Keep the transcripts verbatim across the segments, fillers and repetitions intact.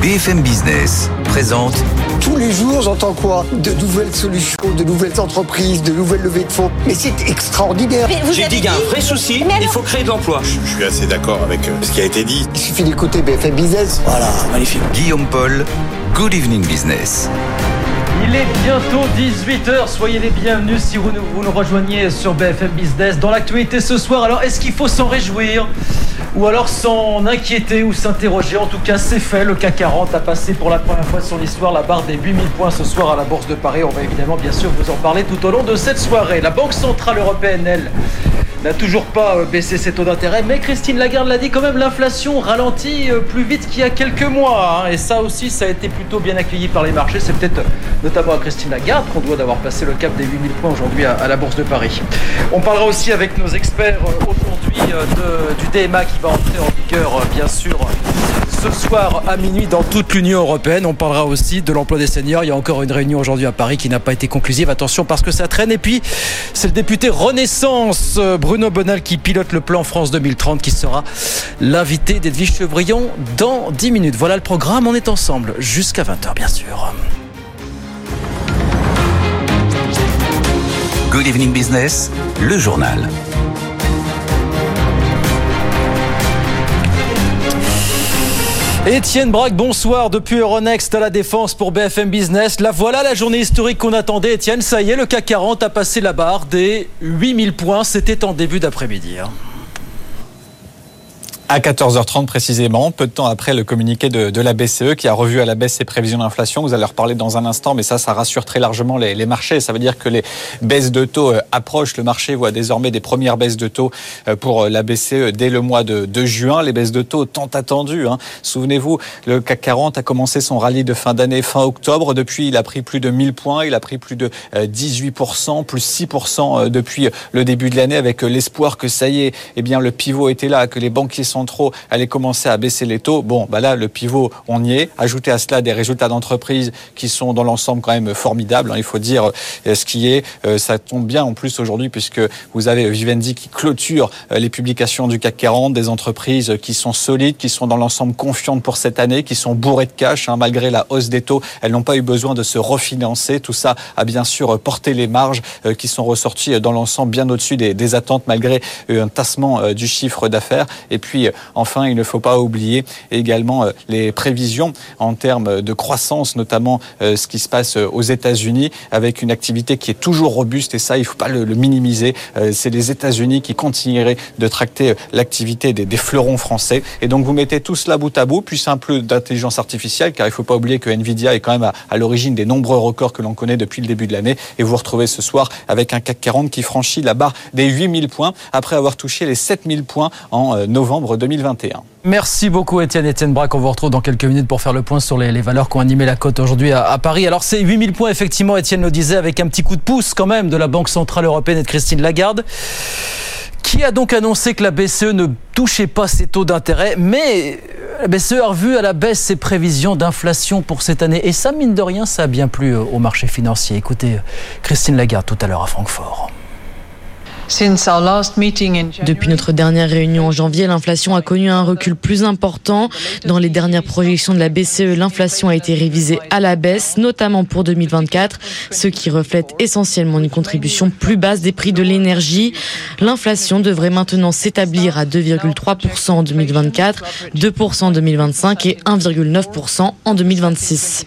B F M Business présente. Tous les jours, j'entends quoi ? De nouvelles solutions, de nouvelles entreprises, de nouvelles levées de fonds. Mais c'est extraordinaire. J'ai dit qu'il y a un vrai souci, il faut créer de l'emploi. Je suis assez d'accord avec ce qui a été dit. Il suffit d'écouter B F M Business. Voilà, magnifique. Guillaume Paul, Good Evening Business. Il est bientôt dix-huit heures, soyez les bienvenus si vous nous, vous nous rejoignez sur B F M Business. Dans l'actualité ce soir, alors est-ce qu'il faut s'en réjouir ou alors s'en inquiéter ou s'interroger? En tout cas, c'est fait, le C A C quarante a passé pour la première fois de son histoire la barre des huit mille points ce soir à la Bourse de Paris. On va évidemment bien sûr vous en parler tout au long de cette soirée. La Banque Centrale Européenne, elle, n'a toujours pas baissé ses taux d'intérêt, mais Christine Lagarde l'a dit quand même, l'inflation ralentit plus vite qu'il y a quelques mois. Hein, et ça aussi, ça a été plutôt bien accueilli par les marchés. C'est peut-être notamment à Christine Lagarde qu'on doit d'avoir passé le cap des huit mille points aujourd'hui à, à la Bourse de Paris. On parlera aussi avec nos experts aujourd'hui de, du D M A qui va entrer en vigueur, bien sûr, ce soir à minuit dans toute l'Union européenne. On parlera aussi de l'emploi des seniors. Il y a encore une réunion aujourd'hui à Paris qui n'a pas été conclusive. Attention parce que ça traîne. Et puis, c'est le député Renaissance, Bruno Bonal, qui pilote le plan France deux mille trente, qui sera l'invité d'Edwige Chevrillon dans dix minutes. Voilà le programme. On est ensemble jusqu'à vingt heures, bien sûr. Good Evening Business, le journal. Étienne Braque, bonsoir depuis Euronext à la Défense pour B F M Business. La voilà la journée historique qu'on attendait. Étienne, ça y est, le C A C quarante a passé la barre des huit mille points. C'était en début d'après-midi. Hein. À quatorze heures trente précisément, peu de temps après le communiqué de, de la B C E qui a revu à la baisse ses prévisions d'inflation. Vous allez en reparler dans un instant, mais ça, ça rassure très largement les, les marchés. Ça veut dire que les baisses de taux euh, approchent. Le marché voit désormais des premières baisses de taux euh, pour la B C E dès le mois de, de juin. Les baisses de taux tant attendues. Hein. Souvenez-vous, le C A C quarante a commencé son rallye de fin d'année fin octobre. Depuis, il a pris plus de mille points. Il a pris plus de euh, dix-huit pour cent, plus six pour cent depuis le début de l'année, avec l'espoir que ça y est, eh bien, le pivot était là, que les banquiers centraux allaient commencer à baisser les taux. Bon, bah là, le pivot, on y est. Ajoutez à cela des résultats d'entreprise qui sont dans l'ensemble quand même formidables. Il faut dire ce qui est. Ça tombe bien en plus aujourd'hui puisque vous avez Vivendi qui clôture les publications du C A C quarante, des entreprises qui sont solides, qui sont dans l'ensemble confiantes pour cette année, qui sont bourrées de cash. Hein, malgré la hausse des taux, elles n'ont pas eu besoin de se refinancer. Tout ça a bien sûr porté les marges euh, qui sont ressorties dans l'ensemble bien au-dessus des, des attentes malgré euh, un tassement euh, du chiffre d'affaires. Et puis euh, enfin, il ne faut pas oublier également euh, les prévisions en termes de croissance, notamment euh, ce qui se passe aux États-Unis avec une activité qui est toujours robuste et ça, il ne faut pas le, le minimiser. Euh, c'est les États-Unis qui continueraient de tracter l'activité des, des fleurons français. Et donc, vous mettez tout cela bout à bout, puis c'est un peu d'intelligence artificielle, car il ne faut pas oublier que Nvidia est quand même à, à l'origine des nombreux records que l'on connaît depuis le début de l'année. Et vous vous retrouvez ce soir avec un C A C quarante qui franchit la barre des huit mille points après avoir touché les sept mille points en euh, novembre deux mille vingt et un. Merci beaucoup Étienne. Étienne Braque, on vous retrouve dans quelques minutes pour faire le point sur les, les valeurs qui ont animé la cote aujourd'hui à, à Paris. Alors c'est huit mille points effectivement, Étienne le disait, avec un petit coup de pouce quand même de la Banque Centrale Européenne et de Christine Lagarde, qui a donc annoncé que la B C E ne touchait pas ses taux d'intérêt, mais la B C E a revu à la baisse ses prévisions d'inflation pour cette année. Et ça, mine de rien, ça a bien plu au marché financier. Écoutez Christine Lagarde tout à l'heure à Francfort. Depuis notre dernière réunion en janvier, l'inflation a connu un recul plus important. Dans les dernières projections de la B C E, l'inflation a été révisée à la baisse, notamment pour deux mille vingt-quatre, ce qui reflète essentiellement une contribution plus basse des prix de l'énergie. L'inflation devrait maintenant s'établir à deux virgule trois pour cent en deux mille vingt-quatre, deux pour cent en deux mille vingt-cinq et un virgule neuf pour cent en deux mille vingt-six.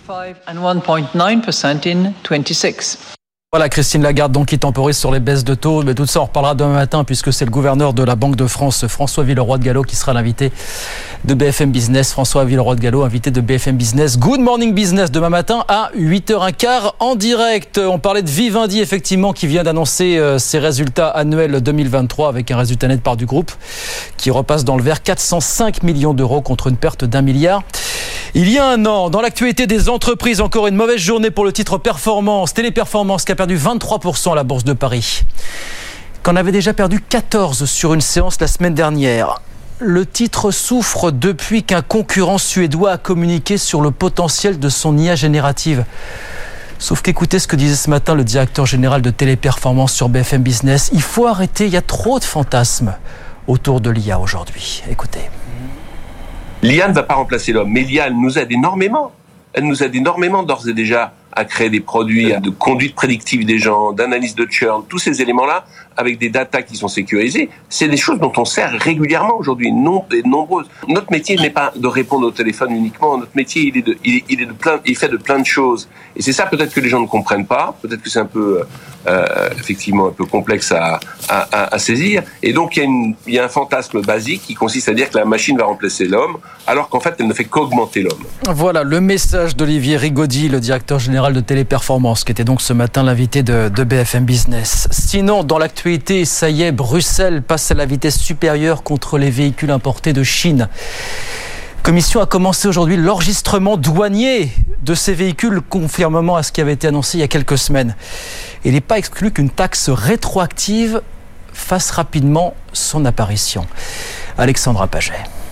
Voilà, Christine Lagarde donc qui temporise sur les baisses de taux. Mais tout ça, on reparlera demain matin puisque c'est le gouverneur de la Banque de France, François Villeroy de Galhau, qui sera l'invité de B F M Business. François Villeroy de Galhau, invité de B F M Business. Good Morning Business demain matin à huit heures quinze en direct. On parlait de Vivendi, effectivement, qui vient d'annoncer ses résultats annuels deux mille vingt-trois avec un résultat net part du groupe qui repasse dans le vert, quatre cent cinq millions d'euros contre une perte d'un milliard. Il y a un an, dans l'actualité des entreprises, encore une mauvaise journée pour le titre Performance, Téléperformance qui a perdu vingt-trois pour cent à la Bourse de Paris. Qu'on avait déjà perdu quatorze sur une séance la semaine dernière. Le titre souffre depuis qu'un concurrent suédois a communiqué sur le potentiel de son I A générative. Sauf qu'écoutez ce que disait ce matin le directeur général de Téléperformance sur B F M Business. Il faut arrêter, il y a trop de fantasmes autour de l'I A aujourd'hui. Écoutez. L'I A ne va pas remplacer l'homme, mais l'I A elle nous aide énormément. Elle nous aide énormément d'ores et déjà à créer des produits de conduite prédictive des gens, d'analyse de churn, tous ces éléments-là, avec des datas qui sont sécurisées, c'est des choses dont on sert régulièrement aujourd'hui, non, et nombreuses. Notre métier n'est pas de répondre au téléphone uniquement, notre métier, il est de, il est, il est de plein, il fait de plein de choses. Et c'est ça peut-être que les gens ne comprennent pas, peut-être que c'est un peu, euh, effectivement, un peu complexe à, à, à, à saisir. Et donc, il y a une, il y a un fantasme basique qui consiste à dire que la machine va remplacer l'homme, alors qu'en fait, elle ne fait qu'augmenter l'homme. Voilà le message d'Olivier Rigaudy, le directeur général de Téléperformance, qui était donc ce matin l'invité de, de B F M Business. Sinon, dans l'actualité, ça y est, Bruxelles passe à la vitesse supérieure contre les véhicules importés de Chine. La Commission a commencé aujourd'hui l'enregistrement douanier de ces véhicules, conformément à ce qui avait été annoncé il y a quelques semaines. Il n'est pas exclu qu'une taxe rétroactive fasse rapidement son apparition. Alexandra Paget.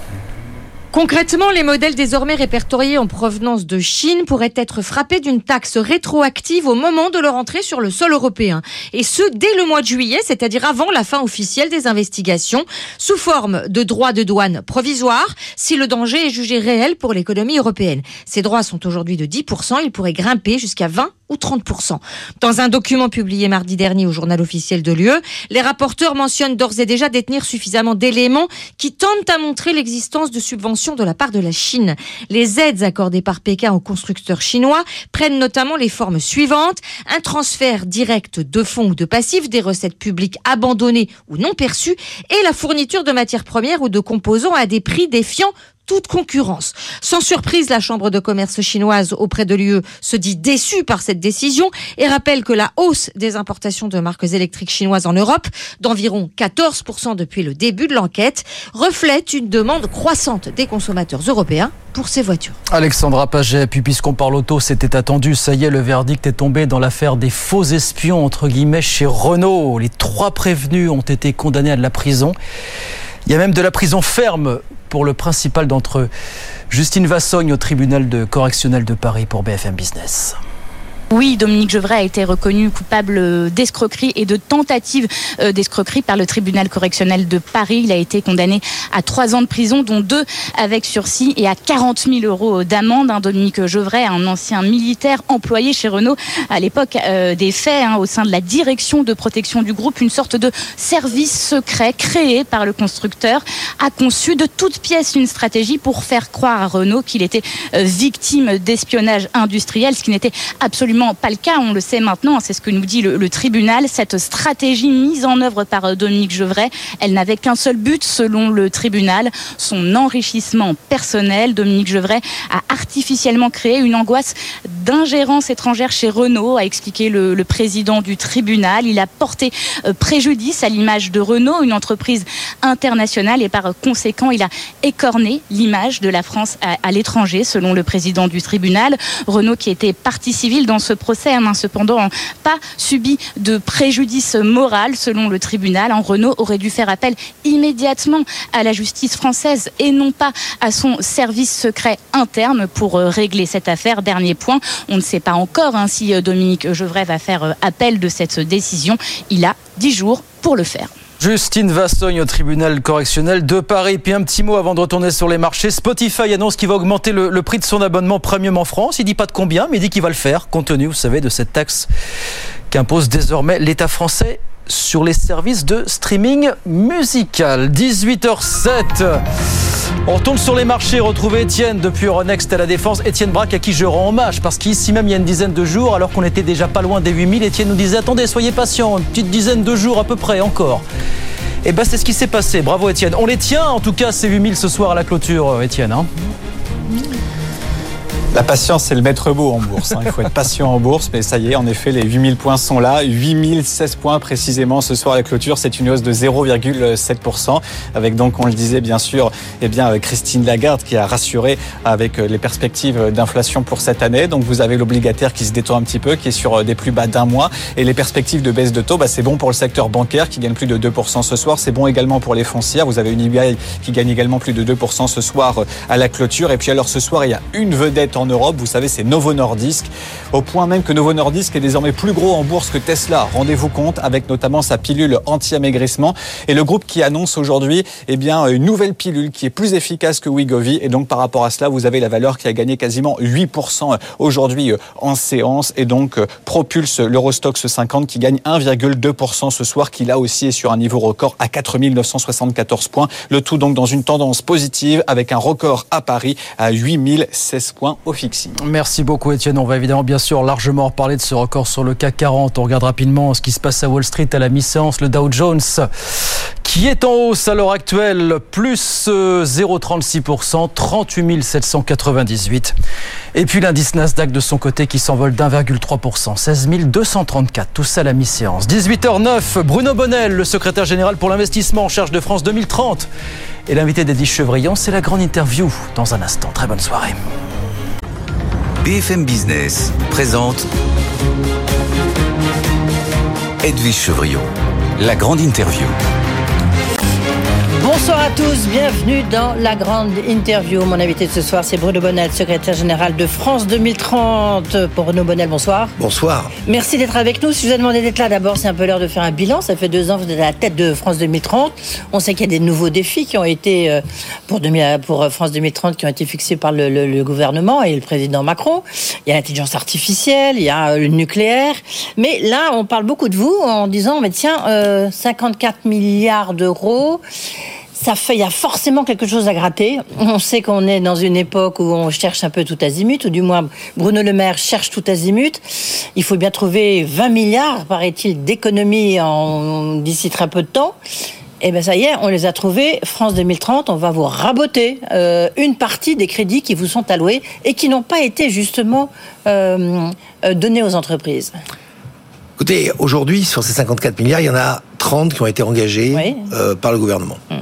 Concrètement, les modèles désormais répertoriés en provenance de Chine pourraient être frappés d'une taxe rétroactive au moment de leur entrée sur le sol européen. Et ce, dès le mois de juillet, c'est-à-dire avant la fin officielle des investigations, sous forme de droits de douane provisoires, si le danger est jugé réel pour l'économie européenne. Ces droits sont aujourd'hui de dix pour cent, ils pourraient grimper jusqu'à vingt ou trente pour cent. Dans un document publié mardi dernier au journal officiel de l'U E, les rapporteurs mentionnent d'ores et déjà détenir suffisamment d'éléments qui tentent à montrer l'existence de subventions de la part de la Chine. Les aides accordées par Pékin aux constructeurs chinois prennent notamment les formes suivantes: un transfert direct de fonds ou de passifs, des recettes publiques abandonnées ou non perçues, et la fourniture de matières premières ou de composants à des prix défiant toute concurrence. Sans surprise, la Chambre de commerce chinoise auprès de l'U E se dit déçue par cette décision et rappelle que la hausse des importations de marques électriques chinoises en Europe, d'environ quatorze pour cent depuis le début de l'enquête, reflète une demande croissante des consommateurs européens pour ces voitures. Alexandra Paget, puis puisqu'on parle auto, c'était attendu, ça y est, le verdict est tombé dans l'affaire des faux espions, entre guillemets, chez Renault. Les trois prévenus ont été condamnés à de la prison. Il y a même de la prison ferme pour le principal d'entre eux. Justine Vassogne au tribunal de correctionnel de Paris pour B F M Business. Oui, Dominique Gevray a été reconnu coupable d'escroquerie et de tentative d'escroquerie par le tribunal correctionnel de Paris. Il a été condamné à trois ans de prison, dont deux avec sursis, et à quarante mille euros d'amende. Dominique Gevray, un ancien militaire employé chez Renault à l'époque euh, des faits, hein, au sein de la direction de protection du groupe, une sorte de service secret créé par le constructeur, a conçu de toutes pièces une stratégie pour faire croire à Renault qu'il était euh, victime d'espionnage industriel, ce qui n'était absolument pas le cas, on le sait maintenant, c'est ce que nous dit le, le tribunal. Cette stratégie mise en œuvre par Dominique Gevray, elle n'avait qu'un seul but selon le tribunal, son enrichissement personnel. Dominique Gevray a artificiellement créé une angoisse d'ingérence étrangère chez Renault, a expliqué le, le président du tribunal. Il a porté préjudice à l'image de Renault, une entreprise internationale, et par conséquent, il a écorné l'image de la France à, à l'étranger, selon le président du tribunal. Renault, qui était partie civile dans ce procès, n'a cependant pas subi de préjudice moral, selon le tribunal. Renault aurait dû faire appel immédiatement à la justice française et non pas à son service secret interne pour régler cette affaire. Dernier point, on ne sait pas encore hein, si Dominique Gevray va faire appel de cette décision. Il a dix jours pour le faire. Justine Vassogne au tribunal correctionnel de Paris. Puis un petit mot avant de retourner sur les marchés. Spotify annonce qu'il va augmenter le, le prix de son abonnement premium en France. Il dit pas de combien, mais il dit qu'il va le faire, compte tenu, vous savez, de cette taxe qu'impose désormais l'État français sur les services de streaming musical. dix-huit heures sept. On retourne sur les marchés, retrouver Étienne depuis Euronext à la Défense. Étienne Braque, à qui je rends hommage, parce qu'ici même il y a une dizaine de jours, alors qu'on était déjà pas loin des huit mille, Étienne nous disait attendez, soyez patients, une petite dizaine de jours à peu près encore. Et ben c'est ce qui s'est passé, bravo Étienne. On les tient en tout cas ces huit mille ce soir à la clôture, Étienne. Hein. La patience, c'est le maître mot en bourse. Hein. Il faut être patient en bourse, mais ça y est, en effet, les huit mille points sont là. huit mille seize points précisément ce soir à la clôture. C'est une hausse de zéro virgule sept pour cent. Avec donc, on le disait bien sûr, eh bien, Christine Lagarde qui a rassuré avec les perspectives d'inflation pour cette année. Donc vous avez l'obligataire qui se détend un petit peu, qui est sur des plus bas d'un mois. Et les perspectives de baisse de taux, bah, c'est bon pour le secteur bancaire qui gagne plus de deux pour cent ce soir. C'est bon également pour les foncières. Vous avez une I B I qui gagne également plus de deux pour cent ce soir à la clôture. Et puis alors ce soir, il y a une vedette en en Europe. Vous savez, c'est Novo Nordisk. Au point même que Novo Nordisk est désormais plus gros en bourse que Tesla. Rendez-vous compte, avec notamment sa pilule anti-amaigrissement. Et le groupe qui annonce aujourd'hui, eh bien, une nouvelle pilule qui est plus efficace que Wegovy. Et donc, par rapport à cela, vous avez la valeur qui a gagné quasiment huit pour cent aujourd'hui en séance et donc propulse l'Eurostoxx cinquante qui gagne un virgule deux pour cent ce soir, qui là aussi est sur un niveau record à quatre mille neuf cent soixante-quatorze points. Le tout donc dans une tendance positive avec un record à Paris à huit mille seize points au fixing. Merci beaucoup Étienne. On va évidemment bien sûr largement reparler de ce record sur le C A C quarante. On regarde rapidement ce qui se passe à Wall Street à la mi-séance. Le Dow Jones qui est en hausse à l'heure actuelle, plus zéro virgule trente-six pour cent, trente-huit mille sept cent quatre-vingt-dix-huit. Et puis l'indice Nasdaq de son côté qui s'envole d'un virgule trois pour cent, seize mille deux cent trente-quatre. Tout ça à la mi-séance. dix-huit heures neuf, Bruno Bonnel, le secrétaire général pour l'investissement en charge de France deux mille trente. Et l'invité d'Edwige Chevrillon, c'est la grande interview dans un instant. Très bonne soirée. B F M Business présente Edwige Chevrillon, la grande interview. Bonsoir à tous, bienvenue dans la grande interview. Mon invité de ce soir, c'est Bruno Bonnel, secrétaire général de France deux mille trente. Pour Bruno Bonnel, bonsoir. Bonsoir. Merci d'être avec nous. Si je vous ai demandé d'être là, d'abord, c'est un peu l'heure de faire un bilan. Ça fait deux ans que vous êtes à la tête de France deux mille trente. On sait qu'il y a des nouveaux défis qui ont été, pour, pour France deux mille trente, qui ont été fixés par le, le, le gouvernement et le président Macron. Il y a l'intelligence artificielle, il y a le nucléaire. Mais là, on parle beaucoup de vous en disant, mais tiens, euh, cinquante-quatre milliards d'euros... Ça fait, il y a forcément quelque chose à gratter. On sait qu'on est dans une époque où on cherche un peu tout azimut, ou du moins Bruno Le Maire cherche tout azimut. Il faut bien trouver vingt milliards, paraît-il, d'économies en, d'ici très peu de temps. Et bien ça y est, on les a trouvés. France deux mille trente, on va vous raboter euh, une partie des crédits qui vous sont alloués et qui n'ont pas été justement euh, euh, donnés aux entreprises. Écoutez, aujourd'hui, sur ces cinquante-quatre milliards, il y en a trente qui ont été engagés oui. euh, par le gouvernement. Hum.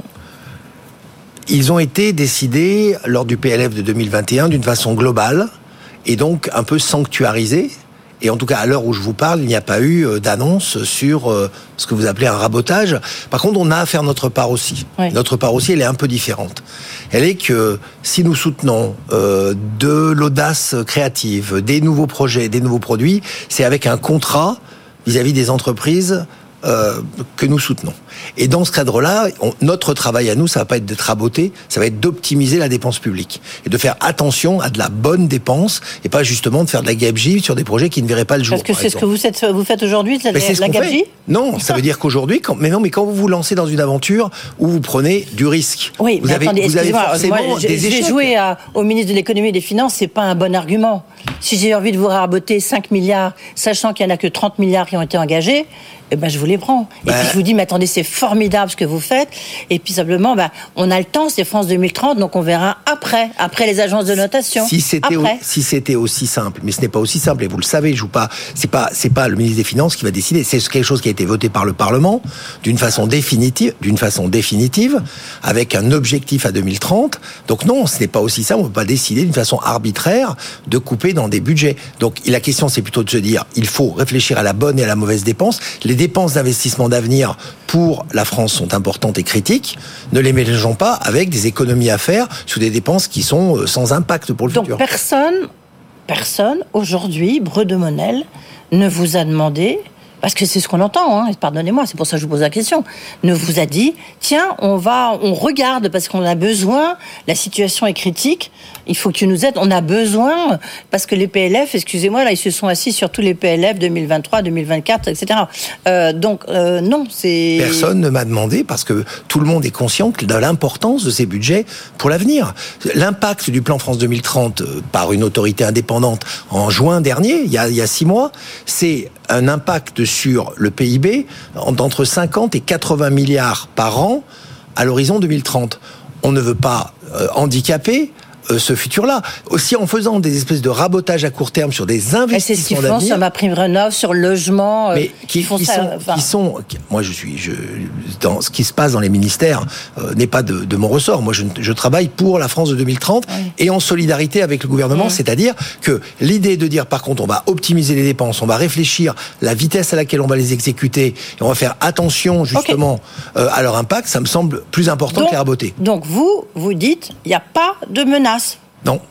Ils ont été décidés lors du P L F de deux mille vingt et un d'une façon globale et donc un peu sanctuarisés. Et en tout cas, à l'heure où je vous parle, il n'y a pas eu d'annonce sur ce que vous appelez un rabotage. Par contre, on a à faire notre part aussi. Oui. Notre part aussi, elle est un peu différente. Elle est que si nous soutenons euh, de l'audace créative, des nouveaux projets, des nouveaux produits, c'est avec un contrat vis-à-vis des entreprises Euh, que nous soutenons. Et dans ce cadre-là, on, notre travail à nous, ça va pas être d'être raboté, ça va être d'optimiser la dépense publique et de faire attention à de la bonne dépense et pas justement de faire de la gabegie sur des projets qui ne verraient pas le jour. Parce que c'est exemple. ce que vous faites, vous faites aujourd'hui, de la, mais c'est ce la gabegie. Non, ça veut dire qu'aujourd'hui, quand, mais non, mais quand vous vous lancez dans une aventure où vous prenez du risque, oui, vous mais avez, attendez, vous avez forcément moi, des j'ai échecs. joué à, au ministre de l'économie et des finances, c'est pas un bon argument. Si j'ai envie de vous raboter cinq milliards, sachant qu'il y en a que trente milliards qui ont été engagés, eh ben, je vous les prends. Et bah, puis, je vous dis, mais attendez, c'est formidable ce que vous faites. Et puis, simplement, bah, on a le temps, c'est France deux mille trente, donc on verra après, après les agences de notation. Si c'était, au, si c'était aussi simple, mais ce n'est pas aussi simple, et vous le savez, je joue pas, c'est pas, c'est pas le ministre des Finances qui va décider, c'est quelque chose qui a été voté par le Parlement, d'une façon définitive, d'une façon définitive, avec un objectif à deux mille trente. Donc non, ce n'est pas aussi simple, on ne peut pas décider d'une façon arbitraire de couper dans des budgets. Donc, la question, c'est plutôt de se dire, il faut réfléchir à la bonne et à la mauvaise dépense. Les dépenses d'investissement d'avenir pour la France sont importantes et critiques. Ne les mélangeons pas avec des économies à faire sur des dépenses qui sont sans impact pour le Donc futur. Donc personne, personne aujourd'hui, Bruno Bonnel, ne vous a demandé, parce que c'est ce qu'on entend, hein, pardonnez-moi, c'est pour ça que je vous pose la question, ne vous a dit, tiens, on va, on regarde parce qu'on a besoin, la situation est critique, il faut que tu nous aides, on a besoin, parce que les P L F, excusez-moi, là, ils se sont assis sur tous les P L F deux mille vingt-trois, deux mille vingt-quatre, et cetera. Euh, donc, euh, non, c'est... Personne ne m'a demandé, parce que tout le monde est conscient de l'importance de ces budgets pour l'avenir. L'impact du plan France deux mille trente par une autorité indépendante en juin dernier, il y a, il y a six mois, c'est un impact sur le P I B d'entre cinquante et quatre-vingts milliards par an à l'horizon deux mille trente. On ne veut pas euh, handicaper euh, ce futur-là. Aussi en faisant des espèces de rabotages à court terme sur des investissements d'avenir. C'est ce qu'ils font sur ma prime rénov, sur le logement. Euh, mais qui, font qui, ça, sont, enfin... qui sont, moi je suis, je, dans ce qui se passe dans les ministères euh, n'est pas de, de mon ressort. Moi je, je travaille pour la France de deux mille trente oui. et en solidarité avec le gouvernement. Oui. C'est-à-dire que l'idée de dire par contre on va optimiser les dépenses, on va réfléchir la vitesse à laquelle on va les exécuter et on va faire attention justement okay. euh, à leur impact, ça me semble plus important donc, que les raboter. Donc vous, vous dites, il n'y a pas de menace. Non.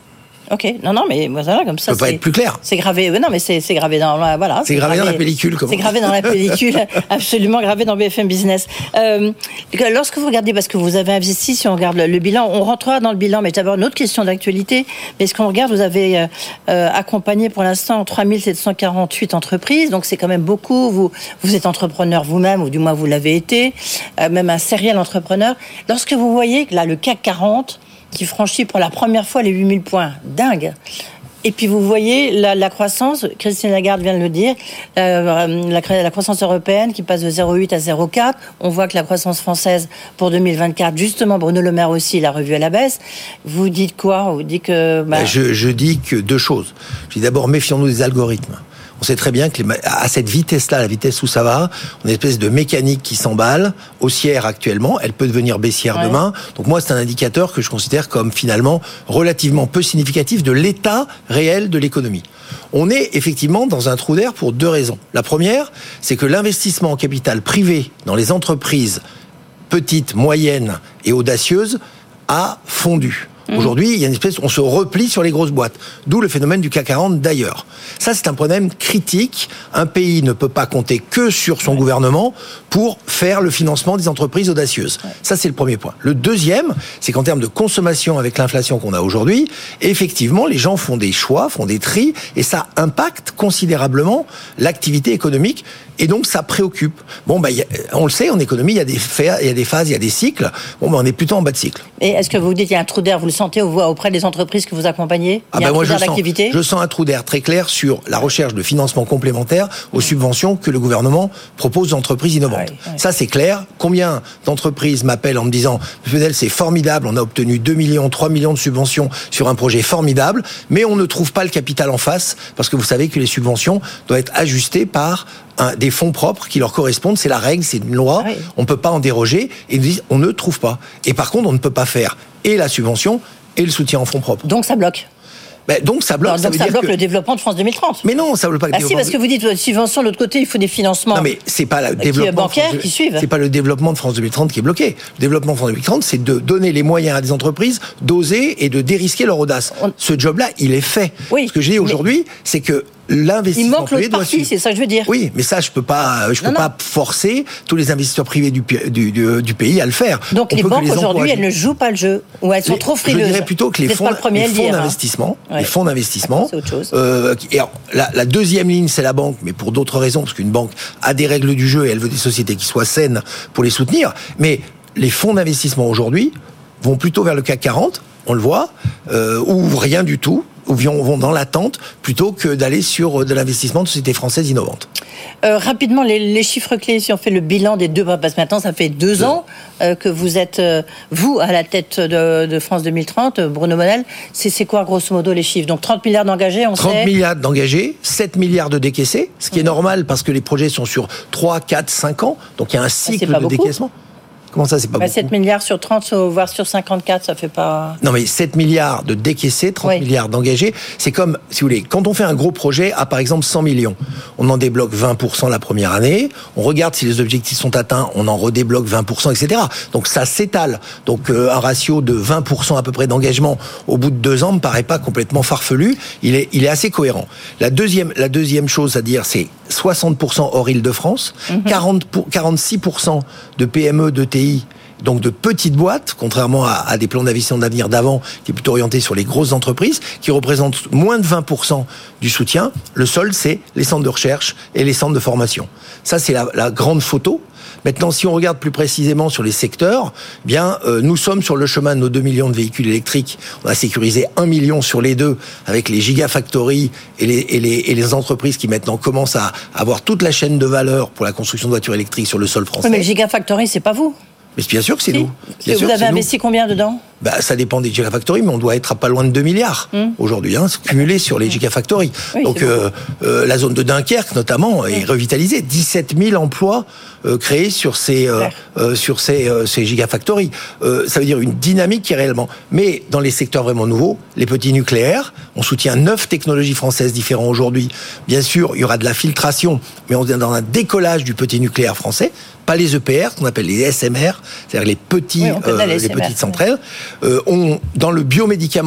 Ok, non, non, mais voilà, comme ça. Ça peut pas être plus clair. C'est gravé, non, mais c'est, c'est gravé dans la, voilà. C'est, c'est gravé, gravé dans la pellicule, comment ? C'est gravé dans la pellicule, absolument gravé dans B F M Business. Euh, lorsque vous regardez, parce que vous avez investi, si on regarde le, le bilan, on rentrera dans le bilan, mais d'abord une autre question d'actualité. Mais ce qu'on regarde, vous avez euh, euh, accompagné pour l'instant trois mille sept cent quarante-huit entreprises, donc c'est quand même beaucoup. Vous, vous êtes entrepreneur vous-même, ou du moins vous l'avez été, euh, même un serial entrepreneur. Lorsque vous voyez que là, le C A C quarante, qui franchit pour la première fois les huit mille points. Dingue. Et puis vous voyez la, la croissance, Christine Lagarde vient de le dire, la, la, la croissance européenne qui passe de zéro virgule huit à zéro virgule quatre. On voit que la croissance française pour deux mille vingt-quatre, justement Bruno Le Maire aussi l'a revue à la baisse. Vous dites quoi ? Vous dites que... Bah... Je, je dis que deux choses. Je dis d'abord, méfions-nous des algorithmes. On sait très bien que les, à cette vitesse-là, la vitesse où ça va, on a une espèce de mécanique qui s'emballe, haussière actuellement, elle peut devenir baissière ouais. demain. Donc moi, c'est un indicateur que je considère comme finalement relativement peu significatif de l'état réel de l'économie. On est effectivement dans un trou d'air pour deux raisons. La première, c'est que l'investissement en capital privé dans les entreprises petites, moyennes et audacieuses a fondu. Aujourd'hui, il y a une espèce, on se replie sur les grosses boîtes. D'où le phénomène du C A C quarante d'ailleurs. Ça, c'est un problème critique. Un pays ne peut pas compter que sur son ouais. gouvernement pour faire le financement des entreprises audacieuses. Ouais. Ça, c'est le premier point. Le deuxième, c'est qu'en termes de consommation avec l'inflation qu'on a aujourd'hui, effectivement, les gens font des choix, font des tris, et ça impacte considérablement l'activité économique. Et donc, ça préoccupe. Bon, bah, y a, on le sait, en économie, il y a des faits, il y a des phases, il y a des cycles. Bon, bah, on est plutôt en bas de cycle. Et est-ce que vous dites qu'il y a un trou d'air, vous le sentez auprès des entreprises que vous accompagnez ? Il y a ah bah un moi, trou d'air je d'activité ? sens, je sens un trou d'air très clair sur la recherche de financement complémentaire aux subventions que le gouvernement propose aux entreprises innovantes. Ouais, ouais. Ça, c'est clair. Combien d'entreprises m'appellent en me disant « Fedel, c'est formidable, on a obtenu deux millions, trois millions de subventions sur un projet formidable, mais on ne trouve pas le capital en face, parce que vous savez que les subventions doivent être ajustées par un, des fonds propres qui leur correspondent, c'est la règle, c'est une loi, oui. on ne peut pas en déroger, et ils disent on ne trouve pas. Et par contre, on ne peut pas faire et la subvention et le soutien en fonds propres. Donc ça bloque. Ben donc ça bloque, non, ça, donc veut ça dire bloque que... le développement de France deux mille trente. Mais non, ça bloque pas le ah développement. Si, parce que vous dites subvention, de l'autre côté, il faut des financements. Non, mais c'est pas le développement bancaire France... qui suivent. C'est pas le développement de France deux mille trente qui est bloqué. Le développement de France deux mille trente, c'est de donner les moyens à des entreprises d'oser et de dérisquer leur audace. On... Ce job-là, il est fait. Oui, ce que je dis aujourd'hui, mais... c'est que l'investissement il manque l'autre partie, c'est ça que je veux dire. Oui, mais ça, je peux pas, je non, peux non. pas forcer tous les investisseurs privés du, du, du, du pays à le faire. Donc on les banques les aujourd'hui, elles ne jouent pas le jeu, ou elles sont les, trop frileuses. Je dirais plutôt que les fonds, les fonds dire, d'investissement, hein. les fonds d'investissement. C'est autre chose. Euh, et alors, la, la deuxième ligne, c'est la banque, mais pour d'autres raisons, parce qu'une banque a des règles du jeu et elle veut des sociétés qui soient saines pour les soutenir. Mais les fonds d'investissement aujourd'hui vont plutôt vers le C A C quarante, on le voit, euh, ou rien du tout. Ou vont dans l'attente plutôt que d'aller sur de l'investissement de sociétés françaises innovantes. Euh, rapidement, les, les chiffres clés, si on fait le bilan des deux, parce que maintenant ça fait deux, deux. ans euh, que vous êtes, euh, vous, à la tête de, de France deux mille trente, Bruno Monel, c'est, c'est quoi grosso modo les chiffres ? Donc trente milliards d'engagés, on trente sait... milliards d'engagés, sept milliards de décaissés, ce qui mmh. est normal parce que les projets sont sur trois, quatre, cinq ans, donc il y a un cycle de beaucoup. décaissement. Comment ça, c'est pas bah, beaucoup ? sept milliards sur trente, voire sur cinquante-quatre, ça fait pas... Non, mais sept milliards de décaissés, trente oui. milliards d'engagés, c'est comme, si vous voulez, quand on fait un gros projet à, par exemple, cent millions, on en débloque vingt pour cent la première année, on regarde si les objectifs sont atteints, on en redébloque vingt pour cent, et cetera. Donc ça s'étale. Donc euh, un ratio de vingt pour cent à peu près d'engagement au bout de deux ans me paraît pas complètement farfelu, il est, il est assez cohérent. La deuxième, la deuxième chose à dire, c'est soixante pour cent hors Île-de-France, mm-hmm. quarante pour, quarante-six pour cent de P M E, de T I, donc de petites boîtes, contrairement à, à des plans d'investissement d'avenir d'avant, qui est plutôt orienté sur les grosses entreprises, qui représentent moins de vingt pour cent du soutien. Le solde, c'est les centres de recherche et les centres de formation. Ça, c'est la, la grande photo. Maintenant, si on regarde plus précisément sur les secteurs, eh bien, euh, nous sommes sur le chemin de nos deux millions de véhicules électriques. On a sécurisé un million sur les deux avec les gigafactories et les, et les, et les entreprises qui maintenant commencent à avoir toute la chaîne de valeur pour la construction de voitures électriques sur le sol français. Oui, mais les gigafactories, c'est pas vous. Mais bien sûr que c'est si. nous. Bien vous sûr, avez investi nous. Combien dedans ? Bah, ça dépend des gigafactories, mais on doit être à pas loin de deux milliards mmh. aujourd'hui, hein, cumulés sur les gigafactories. Oui, donc euh, euh, la zone de Dunkerque, notamment, est revitalisée. dix-sept mille emplois euh, créés sur ces euh, euh, sur ces, euh, ces gigafactories. Euh, ça veut dire une dynamique qui est réellement. Mais dans les secteurs vraiment nouveaux, les petits nucléaires, on soutient neuf technologies françaises différentes aujourd'hui. Bien sûr, il y aura de la filtration, mais on est dans un décollage du petit nucléaire français. Pas les E P R, qu'on appelle les S M R, c'est-à-dire les petits, oui, euh, les petites centrales. Euh, on, dans le biomédicament,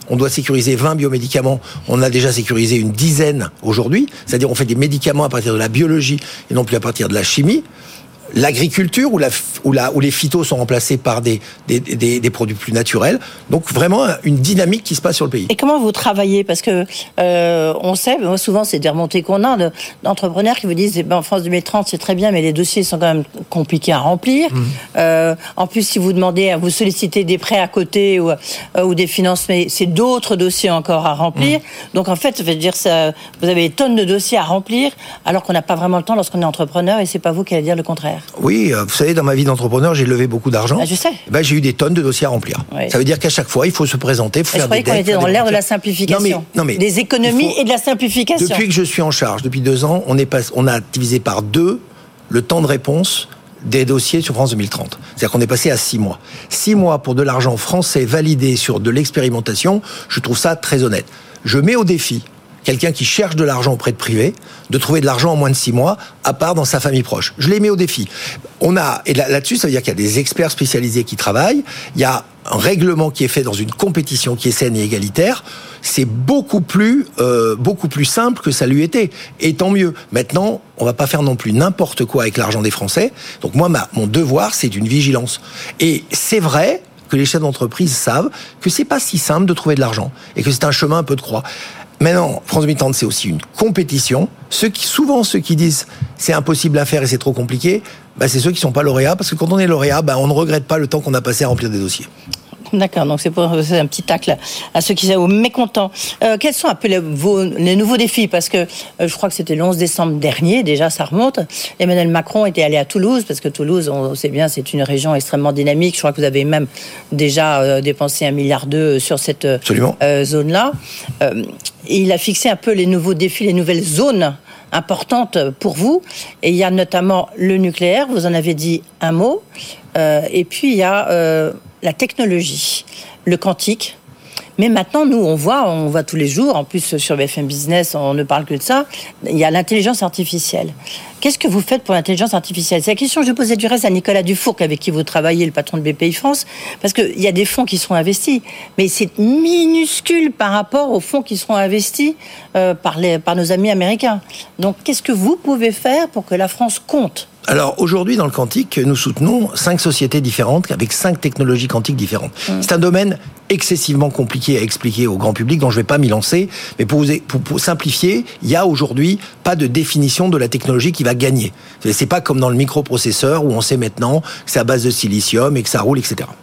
on doit sécuriser vingt biomédicaments, on a déjà sécurisé une dizaine aujourd'hui, c'est-à-dire on fait des médicaments à partir de la biologie et non plus à partir de la chimie. L'agriculture où, la, où, la, où les phytos sont remplacés par des, des, des, des produits plus naturels. Donc vraiment une dynamique qui se passe sur le pays. Et comment vous travaillez ? Parce que euh, on sait, moi souvent c'est des remontées qu'on a de, d'entrepreneurs qui vous disent eh ben, en France deux mille trente c'est très bien, mais les dossiers sont quand même compliqués à remplir. Mmh. Euh, en plus, si vous demandez à vous solliciter des prêts à côté ou, euh, ou des financements, c'est d'autres dossiers encore à remplir. Mmh. Donc en fait, ça veut dire ça, vous avez des tonnes de dossiers à remplir, alors qu'on n'a pas vraiment le temps lorsqu'on est entrepreneur, et c'est pas vous qui allez dire le contraire. Oui, vous savez, dans ma vie d'entrepreneur, j'ai levé beaucoup d'argent. Ah, je sais. Ben, j'ai eu des tonnes de dossiers à remplir. Oui. Ça veut dire qu'à chaque fois, il faut se présenter, il faut faire des dettes. Je croyais qu'on était dans l'ère de la simplification. Non mais, non mais, des économies faut, et de la simplification. Depuis que je suis en charge, depuis deux ans, on, est pas, on a divisé par deux le temps de réponse des dossiers sur France deux mille trente. C'est-à-dire qu'on est passé à six mois. Six mois pour de l'argent français validé sur de l'expérimentation, je trouve ça très honnête. Je mets au défi quelqu'un qui cherche de l'argent auprès de privés, de trouver de l'argent en moins de six mois, à part dans sa famille proche. Je les mets au défi. On a, et là, là-dessus, ça veut dire qu'il y a des experts spécialisés qui travaillent, il y a un règlement qui est fait dans une compétition qui est saine et égalitaire. C'est beaucoup plus, euh, beaucoup plus simple que ça lui était. Et tant mieux. Maintenant, on va pas faire non plus n'importe quoi avec l'argent des Français. Donc moi, ma, mon devoir, c'est d'une vigilance. Et c'est vrai que les chefs d'entreprise savent que c'est pas si simple de trouver de l'argent et que c'est un chemin un peu de croix. Maintenant, France deux mille trente, c'est aussi une compétition. Ceux qui, souvent, ceux qui disent c'est impossible à faire et c'est trop compliqué, bah, c'est ceux qui sont pas lauréats, parce que quand on est lauréat, bah, on ne regrette pas le temps qu'on a passé à remplir des dossiers. D'accord, donc c'est, pour, c'est un petit tacle à ceux qui sont mécontents. Euh, quels sont un peu les, vos, les nouveaux défis ? Parce que euh, je crois que c'était le onze décembre dernier, déjà ça remonte. Emmanuel Macron était allé à Toulouse, parce que Toulouse, on sait bien, c'est une région extrêmement dynamique. Je crois que vous avez même déjà euh, dépensé un milliard deux sur cette euh, zone-là. Euh, il a fixé un peu les nouveaux défis, les nouvelles zones importantes pour vous. Et il y a notamment le nucléaire, vous en avez dit un mot. Euh, et puis il y a... Euh, la technologie, le quantique. Mais maintenant, nous, on voit, on voit tous les jours, en plus sur B F M Business, on ne parle que de ça, il y a l'intelligence artificielle. Qu'est-ce que vous faites pour l'intelligence artificielle ? C'est la question que je posais du reste à Nicolas Dufourcq, avec qui vous travaillez, le patron de B P I France, parce qu'il y a des fonds qui seront investis, mais c'est minuscule par rapport aux fonds qui seront investis euh, par, les, par nos amis américains. Donc, qu'est-ce que vous pouvez faire pour que la France compte ? Alors aujourd'hui dans le quantique, nous soutenons cinq sociétés différentes avec cinq technologies quantiques différentes. Mmh. C'est un domaine excessivement compliqué à expliquer au grand public, dont je ne vais pas m'y lancer. Mais pour, vous, pour, pour simplifier, il y a aujourd'hui pas de définition de la technologie qui va gagner. C'est pas comme dans le microprocesseur où on sait maintenant que c'est à base de silicium et que ça roule, et cetera.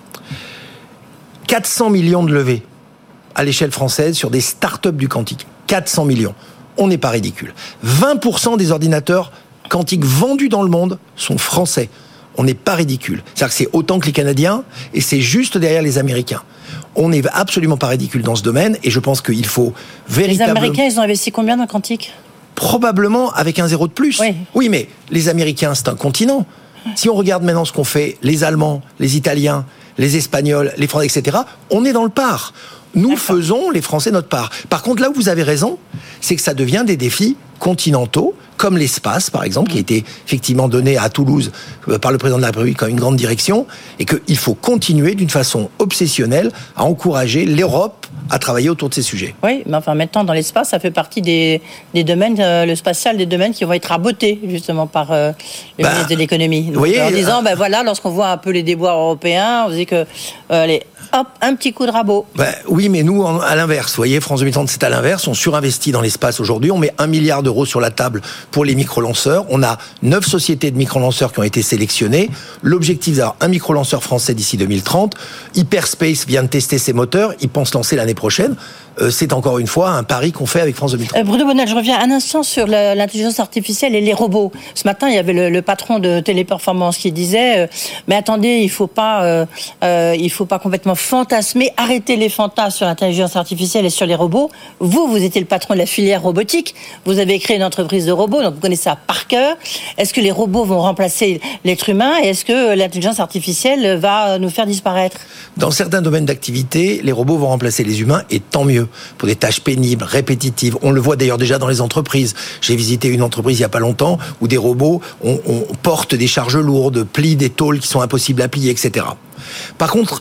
quatre cents millions de levées à l'échelle française sur des start-up du quantique. quatre cents millions. On n'est pas ridicule. vingt pour cent des ordinateurs quantiques vendus dans le monde sont français. On n'est pas ridicule. C'est-à-dire que c'est autant que les Canadiens et c'est juste derrière les Américains. On n'est absolument pas ridicule dans ce domaine et je pense qu'il faut véritablement... Les Américains, ils ont investi combien dans le quantique ? Probablement avec un zéro de plus. Oui. oui, mais les Américains, c'est un continent. Si on regarde maintenant ce qu'ont fait les Allemands, les Italiens, les Espagnols, les Français, et cetera, on est dans le part. Nous D'accord. faisons, les Français, notre part. Par contre, là où vous avez raison, c'est que ça devient des défis continentaux, comme l'espace, par exemple, mmh. qui a été effectivement donné à Toulouse euh, par le président de la République comme une grande direction, et qu'il faut continuer d'une façon obsessionnelle à encourager l'Europe à travailler autour de ces sujets. Oui, mais enfin maintenant, dans l'espace, ça fait partie des, des domaines, euh, le spatial, des domaines qui vont être rabotés, justement, par euh, le bah, ministre de l'économie. Donc, voyez, en disant, euh, ben voilà, lorsqu'on voit un peu les déboires européens, on se dit que, euh, allez, hop, un petit coup de rabot. Ben, oui, mais nous, à l'inverse, vous voyez, France deux mille trente, c'est à l'inverse. On surinvestit dans l'espace aujourd'hui. On met un milliard d'euros sur la table pour les micro-lanceurs. On a neuf sociétés de micro-lanceurs qui ont été sélectionnées. L'objectif, c'est d'avoir un micro-lanceur français d'ici deux mille trente. Hyperspace vient de tester ses moteurs. Ils pensent lancer l'année prochaine. Euh, c'est encore une fois un pari qu'on fait avec France deux mille trente. Euh, Bruno Bonnel, je reviens un instant sur la, l'intelligence artificielle et les robots. Ce matin, il y avait le, le patron de Téléperformance qui disait euh, mais attendez, il faut pas, euh, euh, il faut pas complètement fantasmer, arrêter les fantasmes sur l'intelligence artificielle et sur les robots. Vous, vous étiez le patron de la filière robotique. Vous avez créé une entreprise de robots, donc vous connaissez ça par cœur. Est-ce que les robots vont remplacer l'être humain et est-ce que l'intelligence artificielle va nous faire disparaître ? Dans certains domaines d'activité, les robots vont remplacer les humains et tant mieux. Pour des tâches pénibles, répétitives. On le voit d'ailleurs déjà dans les entreprises. J'ai visité une entreprise il n'y a pas longtemps où des robots on, on porte des charges lourdes, plient des tôles qui sont impossibles à plier, et cetera. Par contre,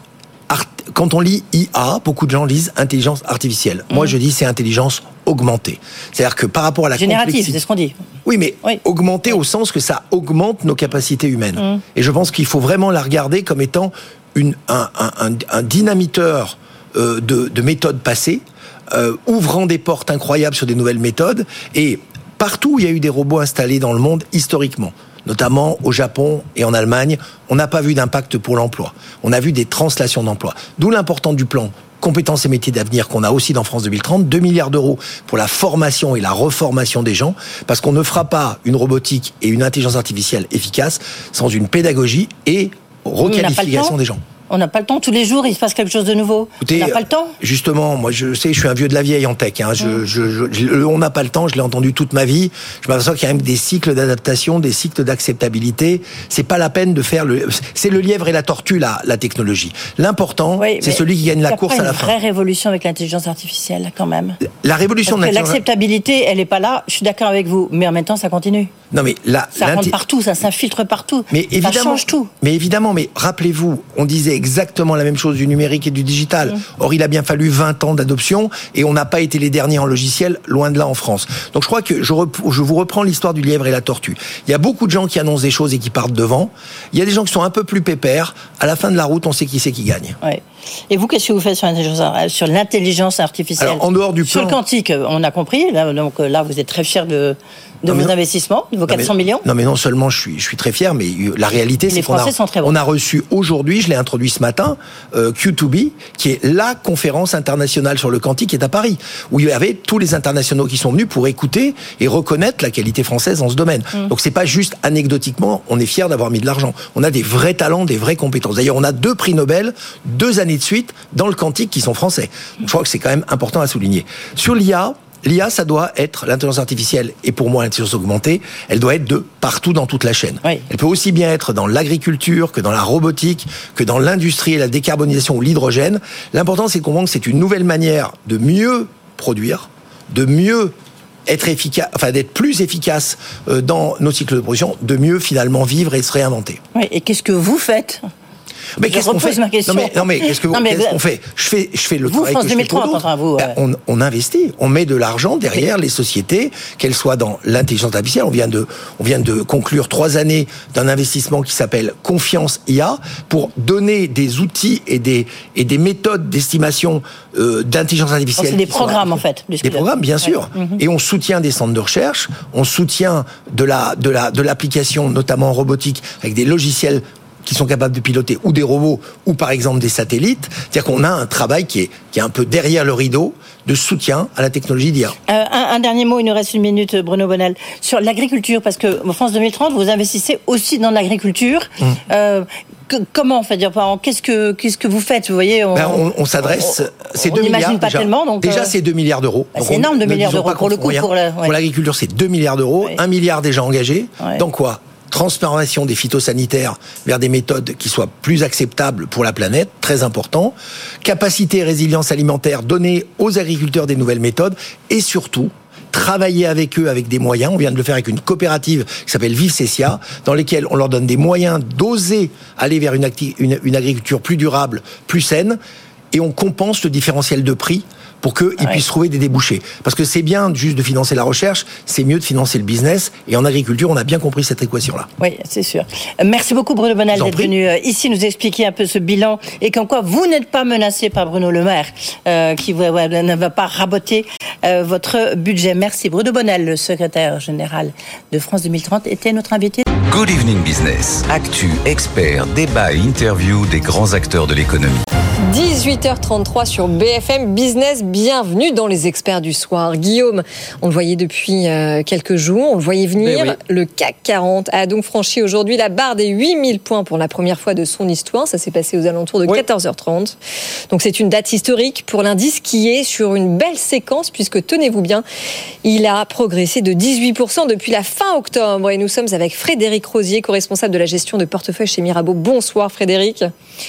art- quand on lit I A, beaucoup de gens lisent intelligence artificielle. Mmh. Moi, je dis c'est intelligence augmentée. C'est-à-dire que par rapport à la générative, complexité... c'est ce qu'on dit. Oui, mais oui. augmentée au sens que ça augmente nos capacités humaines. Mmh. Et je pense qu'il faut vraiment la regarder comme étant une, un, un, un, un dynamiteur euh, de, de méthodes passées, euh, ouvrant des portes incroyables sur des nouvelles méthodes. Et partout où il y a eu des robots installés dans le monde, historiquement, notamment au Japon et en Allemagne, on n'a pas vu d'impact pour l'emploi. On a vu des translations d'emplois. D'où l'importance du plan compétences et métiers d'avenir qu'on a aussi dans France deux mille trente, deux milliards d'euros pour la formation et la reformation des gens, parce qu'on ne fera pas une robotique et une intelligence artificielle efficace sans une pédagogie et requalification des gens. On n'a pas le temps. Tous les jours, il se passe quelque chose de nouveau. Écoutez, on n'a pas le temps. Justement, moi, je sais, je suis un vieux de la vieille en tech. Hein. Je, mmh. je, je, je, on n'a pas le temps. Je l'ai entendu toute ma vie. Je m'aperçois qu'il y a même des cycles d'adaptation, des cycles d'acceptabilité. C'est pas la peine de faire le. C'est le lièvre et la tortue, la, la technologie. L'important, oui, c'est celui qui gagne la course à la fin. Il y a une vraie révolution avec l'intelligence artificielle, quand même. La révolution Parce de l'intelligence. L'acceptabilité, elle est pas là. Je suis d'accord avec vous, mais en même temps, ça continue. Non, mais là, ça rentre partout, ça s'infiltre partout. Mais évidemment, ça change tout. Mais évidemment, mais rappelez-vous, on disait exactement la même chose du numérique et du digital. Mmh. Or, il a bien fallu vingt ans d'adoption et on n'a pas été les derniers en logiciel, loin de là en France. Donc, je crois que je, rep- je vous reprends l'histoire du lièvre et la tortue. Il y a beaucoup de gens qui annoncent des choses et qui partent devant. Il y a des gens qui sont un peu plus pépères. À la fin de la route, on sait qui c'est qui gagne. Ouais. Et vous, qu'est-ce que vous faites sur l'intelligence, sur l'intelligence artificielle ? Alors, en dehors du plan... Sur le quantique, on a compris. Là, donc là, vous êtes très fiers de... de vos investissements, de vos quatre cents millions. Non, mais non seulement je suis, je suis très fier, mais la réalité, les c'est qu'on a, bon. on a reçu aujourd'hui, je l'ai introduit ce matin, euh, Q deux B, qui est la conférence internationale sur le quantique, qui est à Paris, où il y avait tous les internationaux qui sont venus pour écouter et reconnaître la qualité française dans ce domaine. Mmh. Donc c'est pas juste anecdotiquement, on est fier d'avoir mis de l'argent. On a des vrais talents, des vraies compétences. D'ailleurs, on a deux prix Nobel, deux années de suite, dans le quantique qui sont français. Donc, je crois que c'est quand même important à souligner. Sur l'I A, L'I A, ça doit être, l'intelligence artificielle, et pour moi l'intelligence augmentée, elle doit être de partout dans toute la chaîne. Oui. Elle peut aussi bien être dans l'agriculture, que dans la robotique, que dans l'industrie et la décarbonisation ou l'hydrogène. L'important, c'est de comprendre que c'est une nouvelle manière de mieux produire, de mieux être efficace, enfin d'être plus efficace dans nos cycles de production, de mieux finalement vivre et se réinventer. Oui, et qu'est-ce que vous faites ? Mais je qu'est-ce qu'on fait ? Ma question. Non mais, non mais qu'est-ce que vous, non mais qu'est-ce qu'on fait ? Je fais, je fais le vous, travail France que deux mille trente, je fais pour enfin vous. Ouais. Ben, on, on investit, on met de l'argent derrière les sociétés, qu'elles soient dans l'intelligence artificielle. On vient de, on vient de conclure trois années d'un investissement qui s'appelle Confiance I A pour donner des outils et des et des méthodes d'estimation euh, d'intelligence artificielle. Donc c'est des programmes soient, en fait. Des programmes, bien sûr. Ouais. Mm-hmm. Et on soutient des centres de recherche, on soutient de la de la de l'application, notamment en robotique, avec des logiciels qui sont capables de piloter ou des robots ou par exemple des satellites. C'est-à-dire qu'on a un travail qui est, qui est un peu derrière le rideau de soutien à la technologie d'I A. Euh, un, un dernier mot, il nous reste une minute, Bruno Bonnel, sur l'agriculture, parce que France deux mille trente, vous investissez aussi dans l'agriculture. Mmh. Euh, que, comment, enfin, dire, qu'est-ce que qu'est-ce que vous faites ? Vous voyez, on, ben on, on s'adresse. C'est deux milliards. Pas déjà, tellement, donc déjà euh... c'est deux milliards d'euros. Bah, c'est énorme, deux milliards d'euros pour le coup. Pour, la, ouais. pour l'agriculture, c'est deux milliards d'euros, ouais. un milliard déjà engagé. Ouais. Donc quoi ? Transformation des phytosanitaires vers des méthodes qui soient plus acceptables pour la planète, très important. Capacité et résilience alimentaire, donner aux agriculteurs des nouvelles méthodes et surtout travailler avec eux avec des moyens. On vient de le faire avec une coopérative qui s'appelle Vivcesia, dans lesquelles on leur donne des moyens d'oser aller vers une, acti- une, une agriculture plus durable, plus saine, et on compense le différentiel de prix pour qu'ils ouais. puissent trouver des débouchés. Parce que c'est bien juste de financer la recherche, c'est mieux de financer le business. Et en agriculture, on a bien compris cette équation-là. Oui, c'est sûr. Merci beaucoup, Bruno Bonnel, d'être prie. venu ici nous expliquer un peu ce bilan et qu'en quoi vous n'êtes pas menacé par Bruno Le Maire, euh, qui ouais, ouais, ne va pas raboter euh, votre budget. Merci. Bruno Bonnel, le secrétaire général de France deux mille trente, était notre invité. Good Evening Business. Actu, experts, débat et interview des grands acteurs de l'économie. dix-huit heures trente-trois sur B F M Business. Bienvenue dans les experts du soir. Guillaume, on le voyait depuis euh, quelques jours, on le voyait venir. Oui. Le C A C quarante a donc franchi aujourd'hui la barre des huit mille points pour la première fois de son histoire. Ça s'est passé aux alentours de oui. quatorze heures trente. Donc c'est une date historique pour l'indice qui est sur une belle séquence puisque, tenez-vous bien, il a progressé de dix-huit pour cent depuis la fin octobre. Et nous sommes avec Frédéric Rosier, co-responsable de la gestion de portefeuille chez Mirabeau. Bonsoir Frédéric.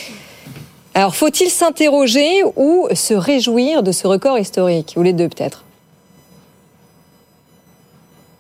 Alors, faut-il s'interroger ou se réjouir de ce record historique ? Ou les deux, peut-être ?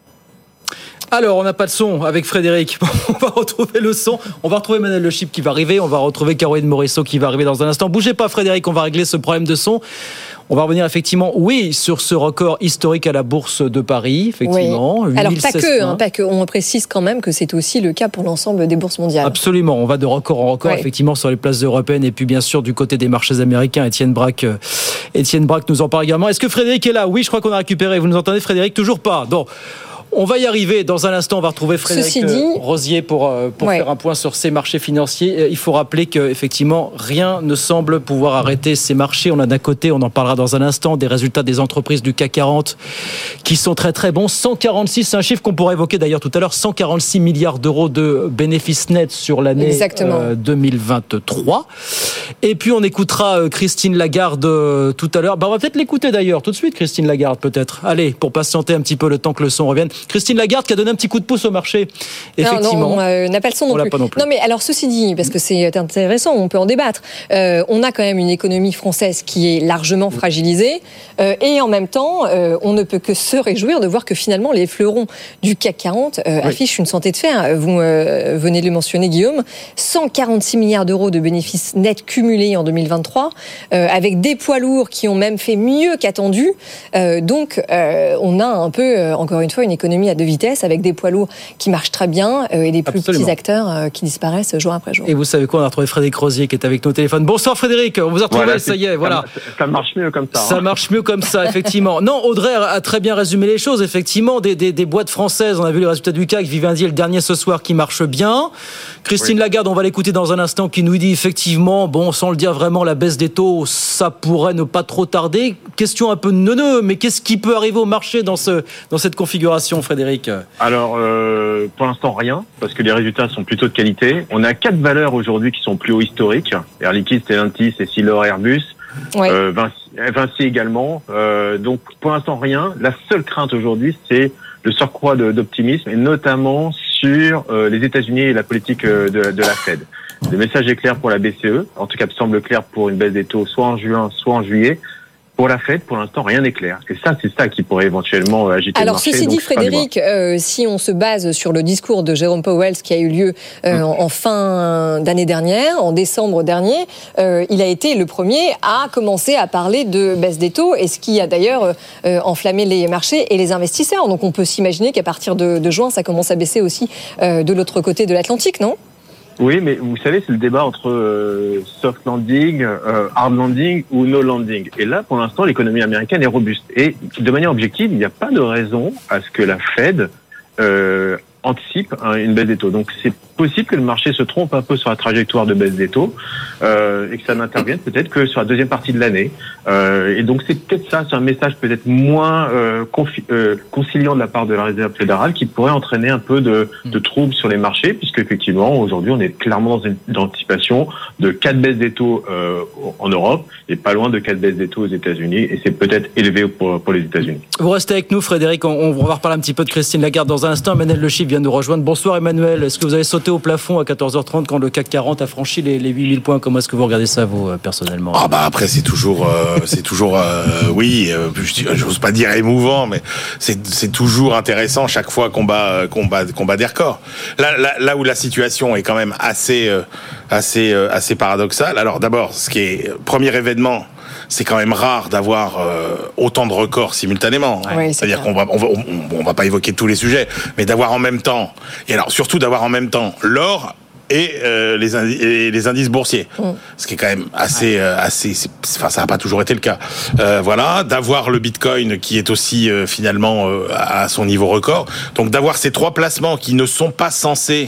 Alors, on n'a pas de son avec Frédéric. On va retrouver le son. On va retrouver Emmanuel Le Chip qui va arriver. On va retrouver Caroline Morisseau qui va arriver dans un instant. Bougez pas, Frédéric. On va régler ce problème de son. On va revenir effectivement, oui, sur ce record historique à la Bourse de Paris, effectivement. Oui. Alors pas que, hein, pas que, on précise quand même que c'est aussi le cas pour l'ensemble des bourses mondiales. Absolument, on va de record en record, oui. Effectivement, sur les places européennes et puis bien sûr du côté des marchés américains. Étienne Braque, euh, Étienne Braque nous en parle également. Est-ce que Frédéric est là ? Oui, je crois qu'on a récupéré. Vous nous entendez, Frédéric ? Toujours pas. Donc, on va y arriver. Dans un instant, on va retrouver Frédéric dit, Rosier pour, pour ouais. faire un point sur ces marchés financiers. Il faut rappeler qu'effectivement, rien ne semble pouvoir arrêter ces marchés. On a d'un côté, on en parlera dans un instant, des résultats des entreprises du C A C quarante qui sont très très bons. cent quarante-six, c'est un chiffre qu'on pourrait évoquer d'ailleurs tout à l'heure. cent quarante-six milliards d'euros de bénéfices nets sur l'année euh, deux mille vingt-trois. Et puis, on écoutera Christine Lagarde euh, tout à l'heure. Bah, on va peut-être l'écouter d'ailleurs tout de suite, Christine Lagarde, peut-être. Allez, pour patienter un petit peu le temps que le son revienne. Christine Lagarde qui a donné un petit coup de pouce au marché. Effectivement. Non, non, on euh, n'a pas le son non, plus. non plus. Non, mais alors ceci dit, parce que c'est intéressant, on peut en débattre. Euh, on a quand même une économie française qui est largement fragilisée, euh, et en même temps, euh, on ne peut que se réjouir de voir que finalement les fleurons du C A C quarante euh, oui. affichent une santé de fer. Vous euh, venez de le mentionner, Guillaume. cent quarante-six milliards d'euros de bénéfices nets cumulés en deux mille vingt-trois, euh, avec des poids lourds qui ont même fait mieux qu'attendu. Euh, donc, euh, on a un peu, euh, encore une fois, une économie à deux vitesses, avec des poids lourds qui marchent très bien euh, et des plus Absolument. petits acteurs euh, qui disparaissent jour après jour. Et vous savez quoi, on a retrouvé Frédéric Rosier qui est avec nous au téléphone. Bonsoir Frédéric, on vous a retrouvé, voilà, ça y est, voilà. Ça, ça marche mieux comme ça. Ça hein. marche mieux comme ça, effectivement. Non, Audrey a très bien résumé les choses, effectivement. Des, des, des boîtes françaises, on a vu les résultats du C A C, Vivendi le dernier ce soir qui marche bien. Christine oui. Lagarde, on va l'écouter dans un instant, qui nous dit effectivement, bon, sans le dire vraiment, la baisse des taux, ça pourrait ne pas trop tarder. Question un peu neuneux, mais qu'est-ce qui peut arriver au marché dans, ce, dans cette configuration, Frédéric ? Alors, euh, pour l'instant, rien, parce que les résultats sont plutôt de qualité. On a quatre valeurs aujourd'hui qui sont plus haut historiques. Air Liquide, Stellantis, Essilor, Airbus. Ouais. Euh, Vinci, Vinci également. Euh, donc, pour l'instant, rien. La seule crainte aujourd'hui, c'est le surcroît de, d'optimisme, et notamment sur euh, les États-Unis et la politique de, de la Fed. Le message est clair pour la B C E. En tout cas, il semble clair pour une baisse des taux, soit en juin, soit en juillet. Pour la Fed, pour l'instant, rien n'est clair. Et ça, c'est ça qui pourrait éventuellement agiter Alors, le marché. Alors, ceci dit, Frédéric, euh, si on se base sur le discours de Jérôme Powell, qui a eu lieu euh, mmh. en fin d'année dernière, en décembre dernier, euh, il a été le premier à commencer à parler de baisse des taux, et ce qui a d'ailleurs euh, enflammé les marchés et les investisseurs. Donc, on peut s'imaginer qu'à partir de, de juin, ça commence à baisser aussi euh, de l'autre côté de l'Atlantique, non ? Oui, mais vous savez, c'est le débat entre euh, soft landing, euh, hard landing ou no landing. Et là, pour l'instant, l'économie américaine est robuste. Et de manière objective, il n'y a pas de raison à ce que la Fed euh, anticipe hein, une baisse des taux. Donc, c'est possible que le marché se trompe un peu sur la trajectoire de baisse des taux euh, et que ça n'intervienne peut-être que sur la deuxième partie de l'année. Euh, et donc, c'est peut-être ça, c'est un message peut-être moins euh, confi- euh, conciliant de la part de la Réserve fédérale qui pourrait entraîner un peu de, de troubles sur les marchés, puisque effectivement, aujourd'hui, on est clairement dans une anticipation de quatre baisses des taux euh, en Europe et pas loin de quatre baisses des taux aux États-Unis, et c'est peut-être élevé pour, pour les États-Unis. Vous restez avec nous, Frédéric. On, on va reparler un petit peu de Christine Lagarde dans un instant. Emmanuel Le Chip vient nous rejoindre. Bonsoir, Emmanuel. Est-ce que vous avez sauté au plafond à quatorze heures trente quand le C A C quarante a franchi les, les huit mille points? Comment est-ce que vous regardez ça, vous, personnellement? Ah bah après, c'est toujours, euh, c'est toujours, euh, oui, euh, j'ose pas dire émouvant, mais c'est, c'est toujours intéressant chaque fois qu'on bat, qu'on bat, qu'on bat des records. Là, là, là où la situation est quand même assez, euh, assez, euh, assez paradoxale. Alors d'abord, ce qui est premier événement, c'est quand même rare d'avoir euh, autant de records simultanément. Oui, C'est-à-dire clair. qu'on va, on va, on, on va pas évoquer tous les sujets, mais d'avoir en même temps, et alors surtout d'avoir en même temps l'or et euh, les, indi- et les indices boursiers, mm. ce qui est quand même assez, euh, assez, c'est, enfin ça n'a pas toujours été le cas. Euh, voilà, d'avoir le Bitcoin qui est aussi euh, finalement euh, à son niveau record. Donc d'avoir ces trois placements qui ne sont pas censés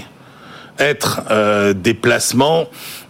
être euh, des placements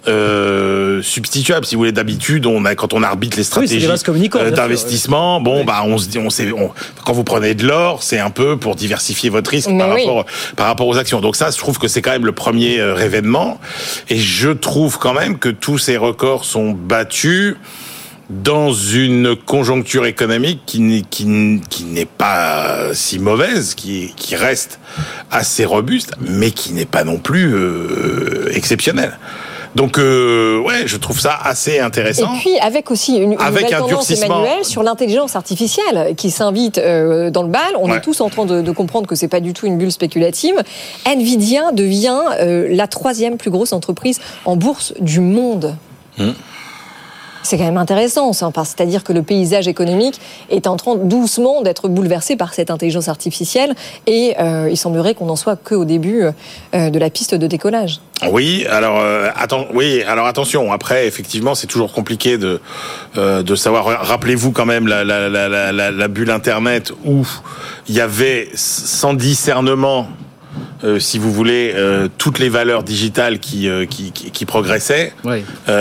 euh, substituables, si vous voulez. D'habitude, on a, quand on arbitre les stratégies oui, euh, d'investissement, bon, oui. bah, on se dit, on sait, on, quand vous prenez de l'or, c'est un peu pour diversifier votre risque Mais par oui. rapport, par rapport aux actions. Donc ça, je trouve que c'est quand même le premier euh, événement. Et je trouve quand même que tous ces records sont battus dans une conjoncture économique qui n'est, qui, qui n'est pas si mauvaise, qui, qui reste assez robuste, mais qui n'est pas non plus euh, exceptionnelle. Donc, euh, ouais, je trouve ça assez intéressant. Et puis, avec aussi une, une avec nouvelle un tendance, Emmanuel, sur l'intelligence artificielle qui s'invite euh, dans le bal. On ouais. est tous en train de, de comprendre que c'est pas du tout une bulle spéculative. Nvidia devient euh, la troisième plus grosse entreprise en bourse du monde. Mmh. C'est quand même intéressant, ça, c'est-à-dire que le paysage économique est en train doucement d'être bouleversé par cette intelligence artificielle et euh, il semblerait qu'on n'en soit qu'au début euh, de la piste de décollage. Oui, alors euh, attends, oui, alors attention. Après, effectivement, c'est toujours compliqué de euh, de savoir. Rappelez-vous quand même la la la la, la bulle Internet où il y avait sans discernement. Euh, si vous voulez, euh, toutes les valeurs digitales qui euh, qui, qui, qui progressaient. Oui.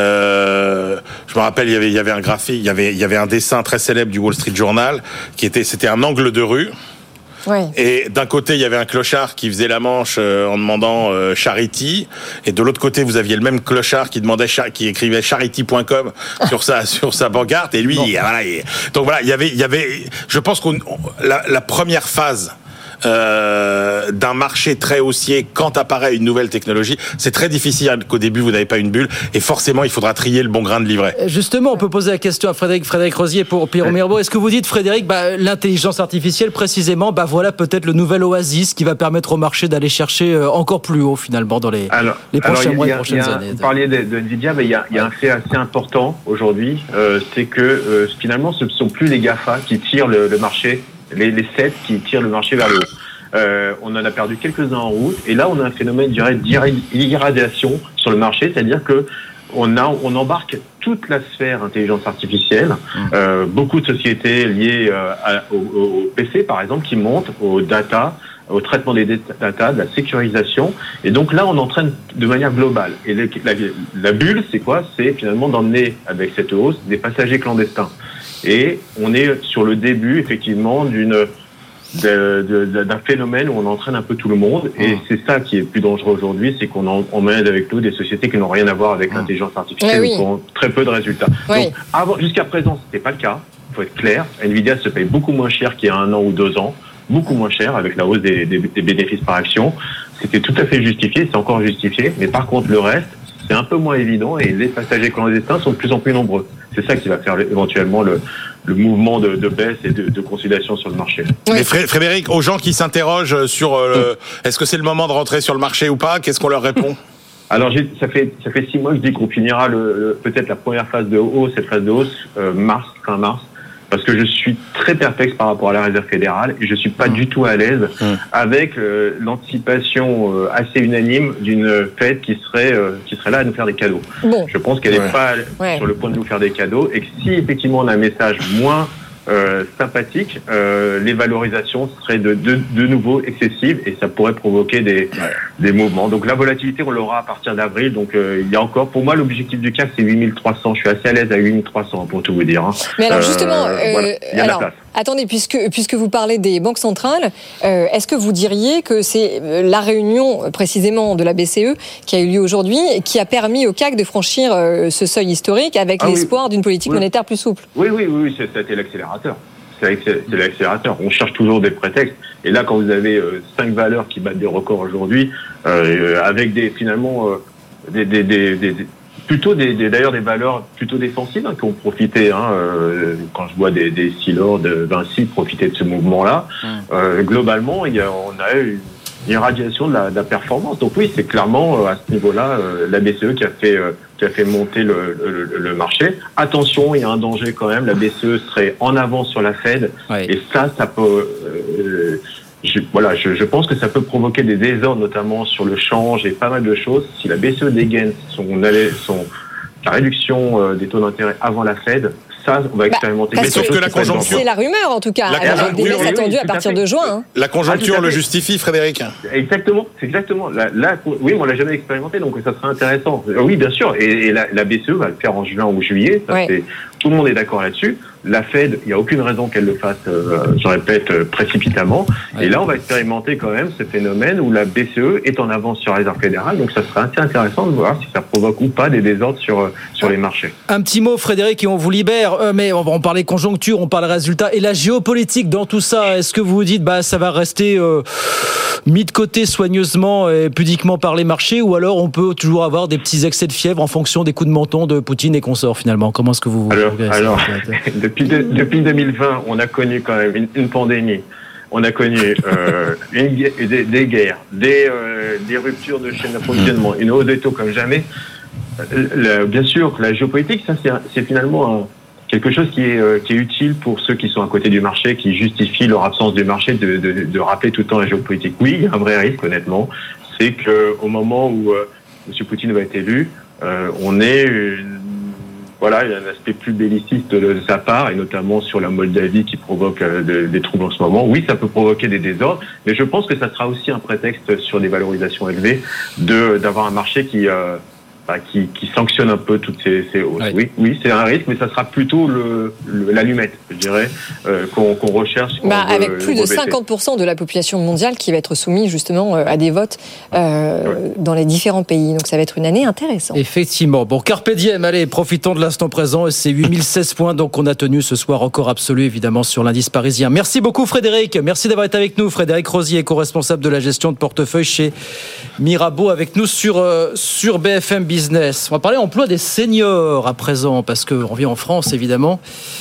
Euh, je me rappelle, il y avait il y avait un graphique, il y avait il y avait un dessin très célèbre du Wall Street Journal qui était c'était un angle de rue. Ouais. Et d'un côté, il y avait un clochard qui faisait la manche euh, en demandant euh, charity, et de l'autre côté, vous aviez le même clochard qui demandait qui écrivait charity point com sur sa sur sa pancarte, et lui, il, voilà. Il, donc voilà, il y avait il y avait, je pense qu'on la, la première phase. Euh, d'un marché très haussier quand apparaît une nouvelle technologie, c'est très difficile qu'au début vous n'avez pas une bulle et forcément il faudra trier le bon grain de livret. Justement, on peut poser la question à Frédéric Frédéric Rosier pour Pierre Mirbeau. Est-ce que vous dites, Frédéric, bah, l'intelligence artificielle précisément, bah voilà peut-être le nouvel oasis qui va permettre au marché d'aller chercher encore plus haut finalement dans les, alors, les prochains alors, mois et prochaines a, années. Vous parliez de, de Nvidia, mais il y a, il y a un fait assez important aujourd'hui, euh, c'est que euh, finalement ce ne sont plus les GAFA qui tirent le, le marché. Les, les sept qui tirent le marché vers le haut. Euh, on en a perdu quelques-uns en route, et là on a un phénomène, je dirais, d'irradiation sur le marché, c'est-à-dire que on a, on embarque toute la sphère intelligence artificielle, mmh. euh, beaucoup de sociétés liées euh, à, au, au P C par exemple qui montent, aux data, au traitement des data, de la sécurisation, et donc là on entraîne de manière globale. Et la, la, la bulle, c'est quoi? C'est finalement d'emmener avec cette hausse des passagers clandestins. Et on est sur le début, effectivement, d'une de, de, d'un phénomène où on entraîne un peu tout le monde. Et mmh. c'est ça qui est plus dangereux aujourd'hui, c'est qu'on en, emmène avec nous des sociétés qui n'ont rien à voir avec mmh. l'intelligence artificielle, oui, oui. ou qui ont très peu de résultats. Oui. Donc, avant, jusqu'à présent, c'était pas le cas. Il faut être clair. Nvidia se paye beaucoup moins cher qu'il y a un an ou deux ans. Beaucoup moins cher avec la hausse des, des, des bénéfices par action. C'était tout à fait justifié, c'est encore justifié. Mais par contre, le reste, c'est un peu moins évident et les passagers clandestins sont de plus en plus nombreux. C'est ça qui va faire éventuellement le, le mouvement de, de baisse et de, de consolidation sur le marché. Oui. Mais Frédéric, aux gens qui s'interrogent sur euh, le, est-ce que c'est le moment de rentrer sur le marché ou pas, qu'est-ce qu'on leur répond? Alors j'ai, ça fait ça fait six mois que je dis qu'on finira le, le, peut-être la première phase de hausse, cette phase de hausse euh, mars, fin mars. Parce que je suis très perplexe par rapport à la Réserve fédérale et je suis pas mmh. du tout à l'aise mmh. avec euh, l'anticipation euh, assez unanime d'une fête qui serait euh, qui serait là à nous faire des cadeaux. Bon. Je pense qu'elle n'est ouais. pas ouais. sur le point de nous faire des cadeaux et que si effectivement on a un message moins euh, sympathique, euh, les valorisations seraient de, de de nouveau excessives et ça pourrait provoquer des ouais. des mouvements. Donc la volatilité on l'aura à partir d'avril. Donc euh, il y a encore, pour moi l'objectif du C A C c'est huit mille trois cents. Je suis assez à l'aise à huit mille trois cents pour tout vous dire. Hein. Mais alors justement, euh, euh, voilà, il y a alors, de la place. Attendez, puisque puisque vous parlez des banques centrales, euh, est-ce que vous diriez que c'est la réunion précisément de la B C E qui a eu lieu aujourd'hui qui a permis au C A C de franchir euh, ce seuil historique avec ah, l'espoir oui. d'une politique oui. monétaire plus souple? Oui, oui, oui, ça a été l'accélérateur. C'est l'accélérateur. On cherche toujours des prétextes. Et là, quand vous avez euh, cinq valeurs qui battent des records aujourd'hui, euh, avec des finalement euh, des, des, des, des plutôt des, des d'ailleurs des valeurs plutôt défensives hein, qui ont profité. Hein, euh, quand je vois des, des Silor, de Vinci profiter de ce mouvement-là, mmh. euh, globalement, il y a, on a eu une irradiation de la, de la performance. Donc oui, c'est clairement euh, à ce niveau-là euh, la B C E qui a fait euh, qui a fait monter le, le, le marché. Attention, il y a un danger quand même. La B C E serait en avance sur la Fed, oui. et ça, ça peut. Euh, je, voilà, je, je pense que ça peut provoquer des désordres, notamment sur le change et pas mal de choses. Si la B C E dégaine son, son la réduction euh, des taux d'intérêt avant la Fed, ça, on va expérimenter. Bah, mais sauf que, que la conjoncture, c'est la rumeur en tout cas, la avec des baisses attendues à partir de juin. Hein. La conjoncture ah, le justifie, Frédéric. Exactement, c'est exactement. Là, là, oui, on l'a jamais expérimenté, donc ça serait intéressant. Oui, bien sûr, et, et la, la B C E va le faire en juin ou juillet. Ça, ouais. c'est, tout le monde est d'accord là-dessus. La Fed, il n'y a aucune raison qu'elle le fasse, euh, je répète, euh, précipitamment. Ouais. Et là, on va expérimenter quand même ce phénomène où la B C E est en avance sur la Réserve fédérale. Donc, ça serait assez intéressant de voir si ça provoque ou pas des désordres sur, sur les marchés. Un petit mot, Frédéric, et on vous libère. Euh, mais on va en parler conjoncture, on parle résultat. Et la géopolitique dans tout ça, est-ce que vous vous dites, bah, ça va rester euh, mis de côté soigneusement et pudiquement par les marchés, ou alors on peut toujours avoir des petits excès de fièvre en fonction des coups de menton de Poutine et consorts, finalement? Comment est-ce que vous... Alors, alors depuis, de, depuis deux mille vingt, on a connu quand même une, une pandémie. On a connu euh, une, des, des guerres, des, euh, des ruptures de chaîne d'approvisionnement, une hausse des taux comme jamais. Le, bien sûr, la géopolitique, ça c'est, c'est finalement un, quelque chose qui est, euh, qui est utile pour ceux qui sont à côté du marché, qui justifient leur absence du marché, de, de, de rappeler tout le temps la géopolitique. Oui, il y a un vrai risque, honnêtement, c'est qu'au moment où euh, M. Poutine va être élu, euh, on est une, voilà, il y a un aspect plus belliciste de, de sa part, et notamment sur la Moldavie qui provoque euh, de, des troubles en ce moment. Oui, ça peut provoquer des désordres, mais je pense que ça sera aussi un prétexte sur des valorisations élevées de d'avoir un marché qui euh, bah, qui, qui sanctionne un peu toutes ces, ces hausses. Oui. oui, oui, c'est un risque, mais ça sera plutôt le, le l'allumette, je dirais, euh, qu'on, qu'on recherche. Qu'on bah, veut, avec plus de cinquante pour cent de la population mondiale qui va être soumise justement à des votes euh, ouais. dans les différents pays. Donc ça va être une année intéressante. Effectivement. Bon, carpe diem, allez, profitons de l'instant présent. Et c'est huit mille seize points donc qu'on a tenu ce soir, record absolu évidemment sur l'indice parisien. Merci beaucoup Frédéric. Merci d'avoir été avec nous. Frédéric Rosier, co-responsable de la gestion de portefeuille chez Mirabeau, avec nous sur, euh, sur B F M Business. On va parler emploi des seniors à présent, parce qu'on vit en France évidemment.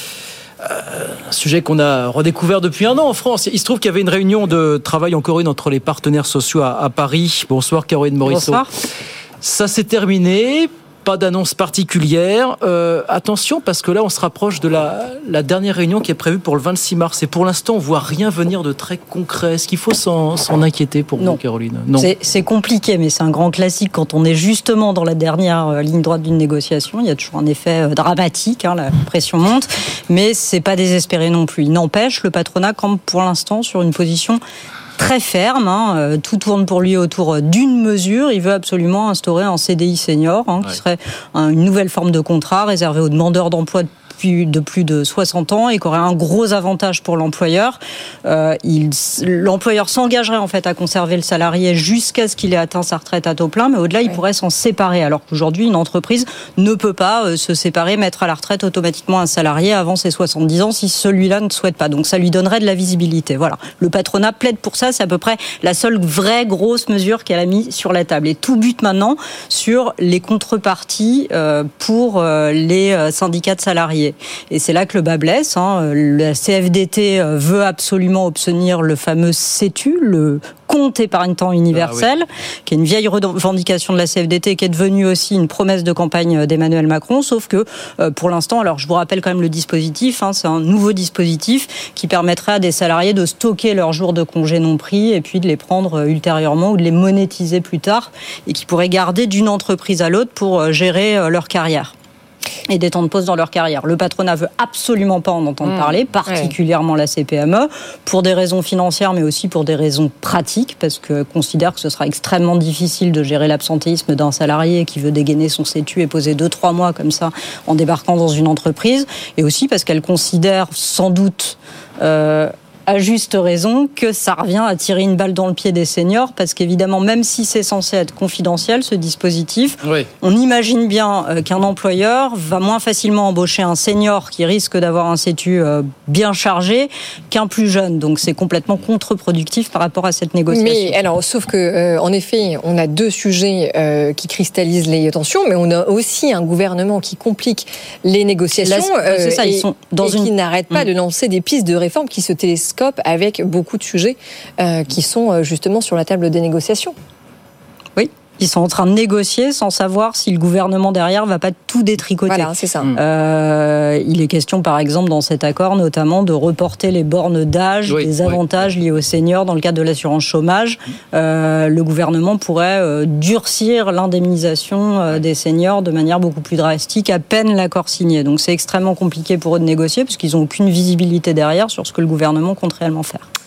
Euh, un sujet qu'on a redécouvert depuis un an en France. Il se trouve qu'il y avait une réunion de travail, encore une, entre les partenaires sociaux à, à Paris. Bonsoir Caroline Morisseau. Bonsoir. Ça s'est terminé. Pas d'annonce particulière. Euh, attention, parce que là, on se rapproche de la, la dernière réunion qui est prévue pour le vingt-six mars. Et pour l'instant, on ne voit rien venir de très concret. Est-ce qu'il faut s'en, s'en inquiéter pour non. vous, Caroline? Non. C'est, c'est compliqué, mais c'est un grand classique quand on est justement dans la dernière ligne droite d'une négociation. Il y a toujours un effet dramatique, hein, la pression monte, mais ce n'est pas désespéré non plus. Il n'empêche, le patronat campe pour l'instant sur une position très ferme, hein. Tout tourne pour lui autour d'une mesure. Il veut absolument instaurer un C D I senior, hein, ouais. qui serait une nouvelle forme de contrat réservée aux demandeurs d'emploi de plus de soixante ans et qui aurait un gros avantage pour l'employeur. Euh, il, l'employeur s'engagerait en fait à conserver le salarié jusqu'à ce qu'il ait atteint sa retraite à taux plein, mais au-delà, ouais. il pourrait s'en séparer. Alors qu'aujourd'hui, une entreprise ne peut pas euh, se séparer, mettre à la retraite automatiquement un salarié avant ses soixante-dix ans si celui-là ne souhaite pas. Donc ça lui donnerait de la visibilité. Voilà. Le patronat plaide pour ça. C'est à peu près la seule vraie grosse mesure qu'elle a mise sur la table. Et tout bute maintenant sur les contreparties euh, pour euh, les syndicats de salariés. Et c'est là que le bas blesse. Hein. La C F D T veut absolument obtenir le fameux C E T U, le compte épargne-temps universel, ah oui. qui est une vieille revendication de la C F D T, qui est devenue aussi une promesse de campagne d'Emmanuel Macron, sauf que euh, pour l'instant, alors je vous rappelle quand même le dispositif, hein, c'est un nouveau dispositif qui permettrait à des salariés de stocker leurs jours de congé non pris et puis de les prendre ultérieurement ou de les monétiser plus tard et qui pourraient garder d'une entreprise à l'autre pour gérer euh, leur carrière et des temps de pause dans leur carrière. Le patronat veut absolument pas en entendre mmh. parler, particulièrement ouais. la C P M E, pour des raisons financières, mais aussi pour des raisons pratiques, parce que considère que ce sera extrêmement difficile de gérer l'absentéisme d'un salarié qui veut dégainer son C E T U et poser deux, trois mois comme ça en débarquant dans une entreprise, et aussi parce qu'elle considère sans doute euh, à juste raison que ça revient à tirer une balle dans le pied des seniors, parce qu'évidemment, même si c'est censé être confidentiel, ce dispositif, oui. on imagine bien qu'un employeur va moins facilement embaucher un senior qui risque d'avoir un C E T U bien chargé qu'un plus jeune. Donc c'est complètement contre-productif par rapport à cette négociation. Mais alors, sauf que, euh, en effet, on a deux sujets euh, qui cristallisent les tensions, mais on a aussi un gouvernement qui complique les négociations. Là, c'est ça, et, ils sont dans et une... qui n'arrête pas mmh. de lancer des pistes de réforme qui se télescopent avec beaucoup de sujets euh, qui sont justement sur la table des négociations. Oui, ils sont en train de négocier sans savoir si le gouvernement derrière va pas tout détricoter. Voilà, c'est ça. Euh, il est question, par exemple, dans cet accord, notamment de reporter les bornes d'âge, oui, des avantages oui. liés aux seniors dans le cadre de l'assurance chômage. Euh, le gouvernement pourrait euh, durcir l'indemnisation euh, des seniors de manière beaucoup plus drastique, à peine l'accord signé. Donc c'est extrêmement compliqué pour eux de négocier, parce qu'ils n'ont aucune visibilité derrière sur ce que le gouvernement compte réellement faire.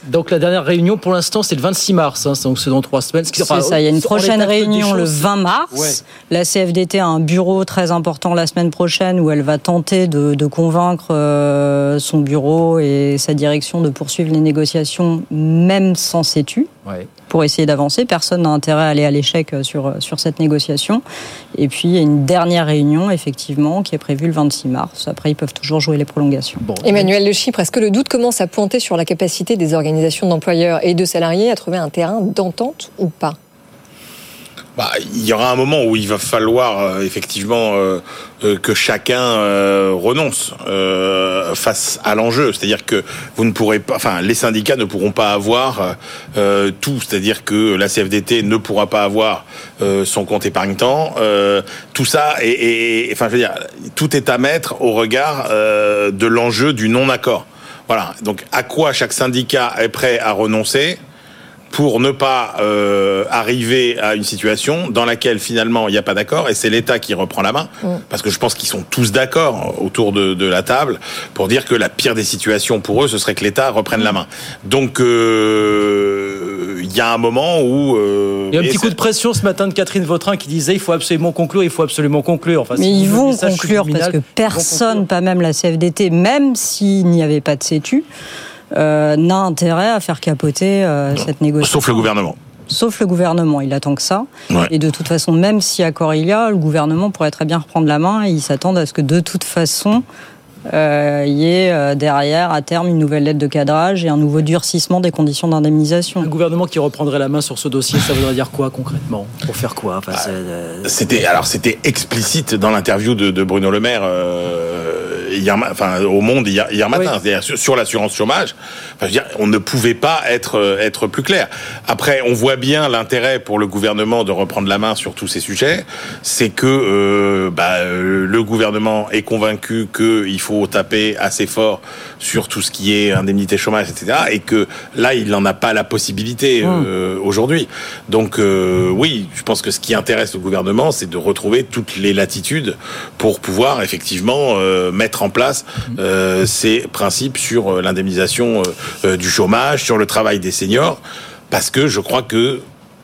Donc la dernière réunion, pour l'instant, c'est le vingt-six mars, hein, donc c'est dans trois semaines. C'est enfin, ça, il y a une prochaine réunion le vingt mars. Ouais. La C F D T a un bureau très important la semaine prochaine où elle va tenter de, de convaincre euh, son bureau et sa direction de poursuivre les négociations, même sans CETU. Ouais. Pour essayer d'avancer. Personne n'a intérêt à aller à l'échec sur, sur cette négociation. Et puis, il y a une dernière réunion, effectivement, qui est prévue le vingt-six mars. Après, ils peuvent toujours jouer les prolongations. Bon. Emmanuel Le Chypre, est-ce que le doute commence à pointer sur la capacité des organisations d'employeurs et de salariés à trouver un terrain d'entente ou pas ? Bah, il y aura un moment où il va falloir euh, effectivement euh, euh, que chacun euh, renonce euh, face à l'enjeu. C'est-à-dire que vous ne pourrez pas, enfin, les syndicats ne pourront pas avoir euh, tout. C'est-à-dire que la C F D T ne pourra pas avoir euh, son compte épargne-temps. Euh, tout ça, et, et, enfin, je veux dire, tout est à mettre au regard euh, de l'enjeu du non-accord. Voilà. Donc, à quoi chaque syndicat est prêt à renoncer pour ne pas euh, arriver à une situation dans laquelle finalement il n'y a pas d'accord et c'est l'État qui reprend la main, mmh. parce que je pense qu'ils sont tous d'accord autour de, de la table pour dire que la pire des situations pour eux, ce serait que l'État reprenne mmh. la main. Donc il euh, y a un moment où... Euh, il y a un petit coup de pression ce matin de Catherine Vautrin qui disait il faut absolument conclure, il faut absolument conclure. Enfin, mais ils vont conclure parce que personne, pas même la C F D T, même s'il n'y avait pas de CETU, Euh, n'a intérêt à faire capoter euh, cette négociation. Sauf le gouvernement. Sauf le gouvernement, il attend que ça. Ouais. Et de toute façon, même si accord il y a, le gouvernement pourrait très bien reprendre la main et ils s'attendent à ce que de toute façon, euh, il y ait euh, derrière, à terme, une nouvelle lettre de cadrage et un nouveau durcissement des conditions d'indemnisation. Un gouvernement qui reprendrait la main sur ce dossier, ça voudrait dire quoi concrètement ? Pour faire quoi ? Enfin, ah, c'était, alors, c'était explicite dans l'interview de, de Bruno Le Maire euh, hier, enfin, au Monde hier, hier matin, oui. C'est-à-dire sur, sur l'assurance chômage. Enfin, je veux dire, on ne pouvait pas être, être plus clair. Après, on voit bien l'intérêt pour le gouvernement de reprendre la main sur tous ces sujets. C'est que euh, bah, le gouvernement est convaincu qu'il faut taper assez fort sur tout ce qui est indemnité chômage, et cetera. Et que là, il n'en a pas la possibilité euh, mmh. aujourd'hui. Donc euh, oui, je pense que ce qui intéresse le gouvernement, c'est de retrouver toutes les latitudes pour pouvoir effectivement euh, mettre en place euh, ces principes sur l'indemnisation euh, du chômage, sur le travail des seniors, parce que je crois que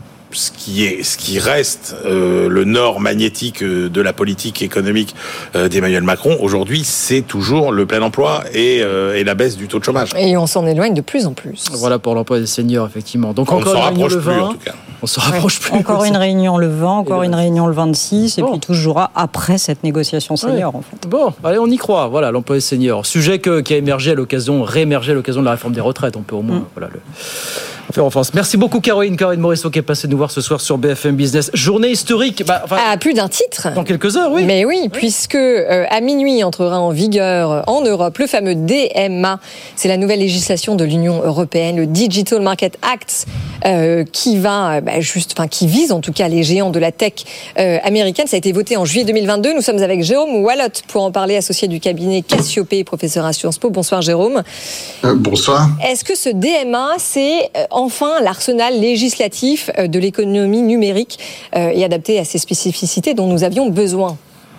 ce qui est, ce qui reste euh, le nord magnétique de la politique économique euh, d'Emmanuel Macron aujourd'hui, c'est toujours le plein emploi et, euh, et la baisse du taux de chômage. Et on s'en éloigne de plus en plus. Voilà pour l'emploi des seniors, effectivement. Donc on encore ne s'en une réunion rapproche le vingt. Plus, en tout cas. On se rapproche ouais. plus. Encore une réunion le vingt, encore une réunion le vingt-six, et bon. puis tout se jouera après cette négociation senior, ouais. en fait. Bon, allez, on y croit. Voilà, l'emploi des seniors. Sujet que, qui a émergé à l'occasion, réémergé à l'occasion de la réforme des retraites. On peut au moins, mm. voilà, le faire en France. Merci beaucoup, Caroline. Caroline Morisseau qui est passée nous voir ce soir sur B F M Business. Journée historique. Bah, enfin, à plus d'un titre. Dans quelques heures, oui. Mais oui, oui. puisque euh, à minuit entrera en vigueur euh, en Europe le fameux D M A. C'est la nouvelle législation de l'Union européenne, le Digital Market Act, euh, qui va euh, bah, juste, enfin qui vise en tout cas les géants de la tech euh, américaine. Ça a été voté en juillet deux mille vingt-deux. Nous sommes avec Jérôme Wallotte pour en parler, associé du cabinet Cassiopée, professeur à Sciences Po. Bonsoir Jérôme. Euh, bonsoir. Est-ce que ce D M A, c'est euh, enfin l'arsenal législatif de l'économie numérique euh, et adapté à ces spécificités dont nous avions besoin?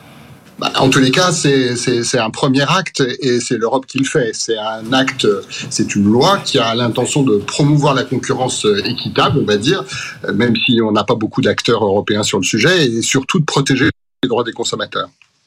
Bah, en tous les cas, c'est, c'est, c'est un premier acte et c'est l'Europe qui le fait. C'est un acte, c'est une loi qui a l'intention de promouvoir la concurrence équitable, on va dire, même si on n'a pas beaucoup d'acteurs européens sur le sujet, et surtout de protéger les droits des consommateurs.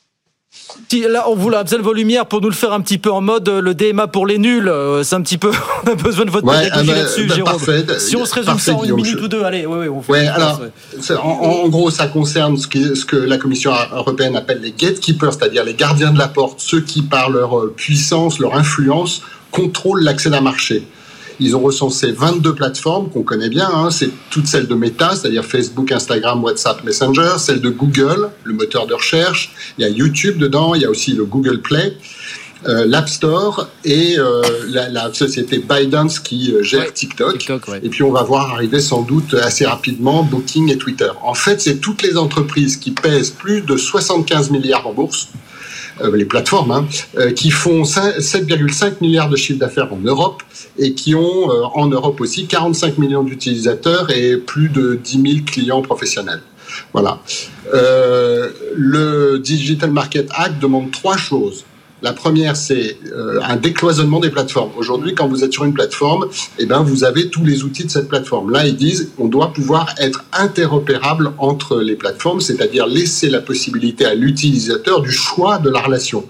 Là, on vous l'a Abdel Volumière pour nous le faire un petit peu en mode le D M A pour les nuls. C'est un petit peu. On a besoin de votre ouais, pédagogie bah, là-dessus, bah, Jérôme. Parfait, si on se résume parfait, ça en une Guillaume, minute je... ou deux, allez. Ouais, ouais, on fait ouais, alors, ouais. En, en gros, ça concerne ce, qui, ce que la Commission européenne appelle les gatekeepers, c'est-à-dire les gardiens de la porte, ceux qui, par leur puissance, leur influence, contrôlent l'accès d'un marché. Ils ont recensé vingt-deux plateformes qu'on connaît bien, hein. C'est toutes celles de Meta, c'est-à-dire Facebook, Instagram, WhatsApp, Messenger, celles de Google, le moteur de recherche, il y a YouTube dedans, il y a aussi le Google Play, euh, l'App Store et euh, la, la société ByteDance qui euh, gère ouais, TikTok. TikTok ouais. Et puis on va voir arriver sans doute assez rapidement Booking et Twitter. En fait, c'est toutes les entreprises qui pèsent plus de soixante-quinze milliards en bourse, Euh, les plateformes, hein, euh, qui font sept virgule cinq milliards de chiffre d'affaires en Europe et qui ont euh, en Europe aussi quarante-cinq millions d'utilisateurs et plus de dix mille clients professionnels. Voilà. Euh, le Digital Market Act demande trois choses. La première, c'est euh, un décloisonnement des plateformes. Aujourd'hui, quand vous êtes sur une plateforme, eh ben, vous avez tous les outils de cette plateforme. Là, ils disent on doit pouvoir être interopérable entre les plateformes, c'est-à-dire laisser la possibilité à l'utilisateur du choix de la relation.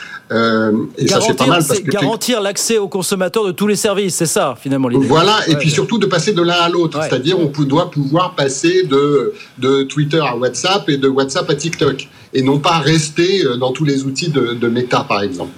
Euh, et garantir, ça c'est pas mal parce que garantir l'accès aux consommateurs de tous les services, c'est ça finalement l'idée. Voilà, et ouais, puis ouais. surtout de passer de l'un à l'autre, ouais. c'est-à-dire on doit pouvoir passer de de Twitter à WhatsApp et de WhatsApp à TikTok, et non pas rester dans tous les outils de, de Meta par exemple.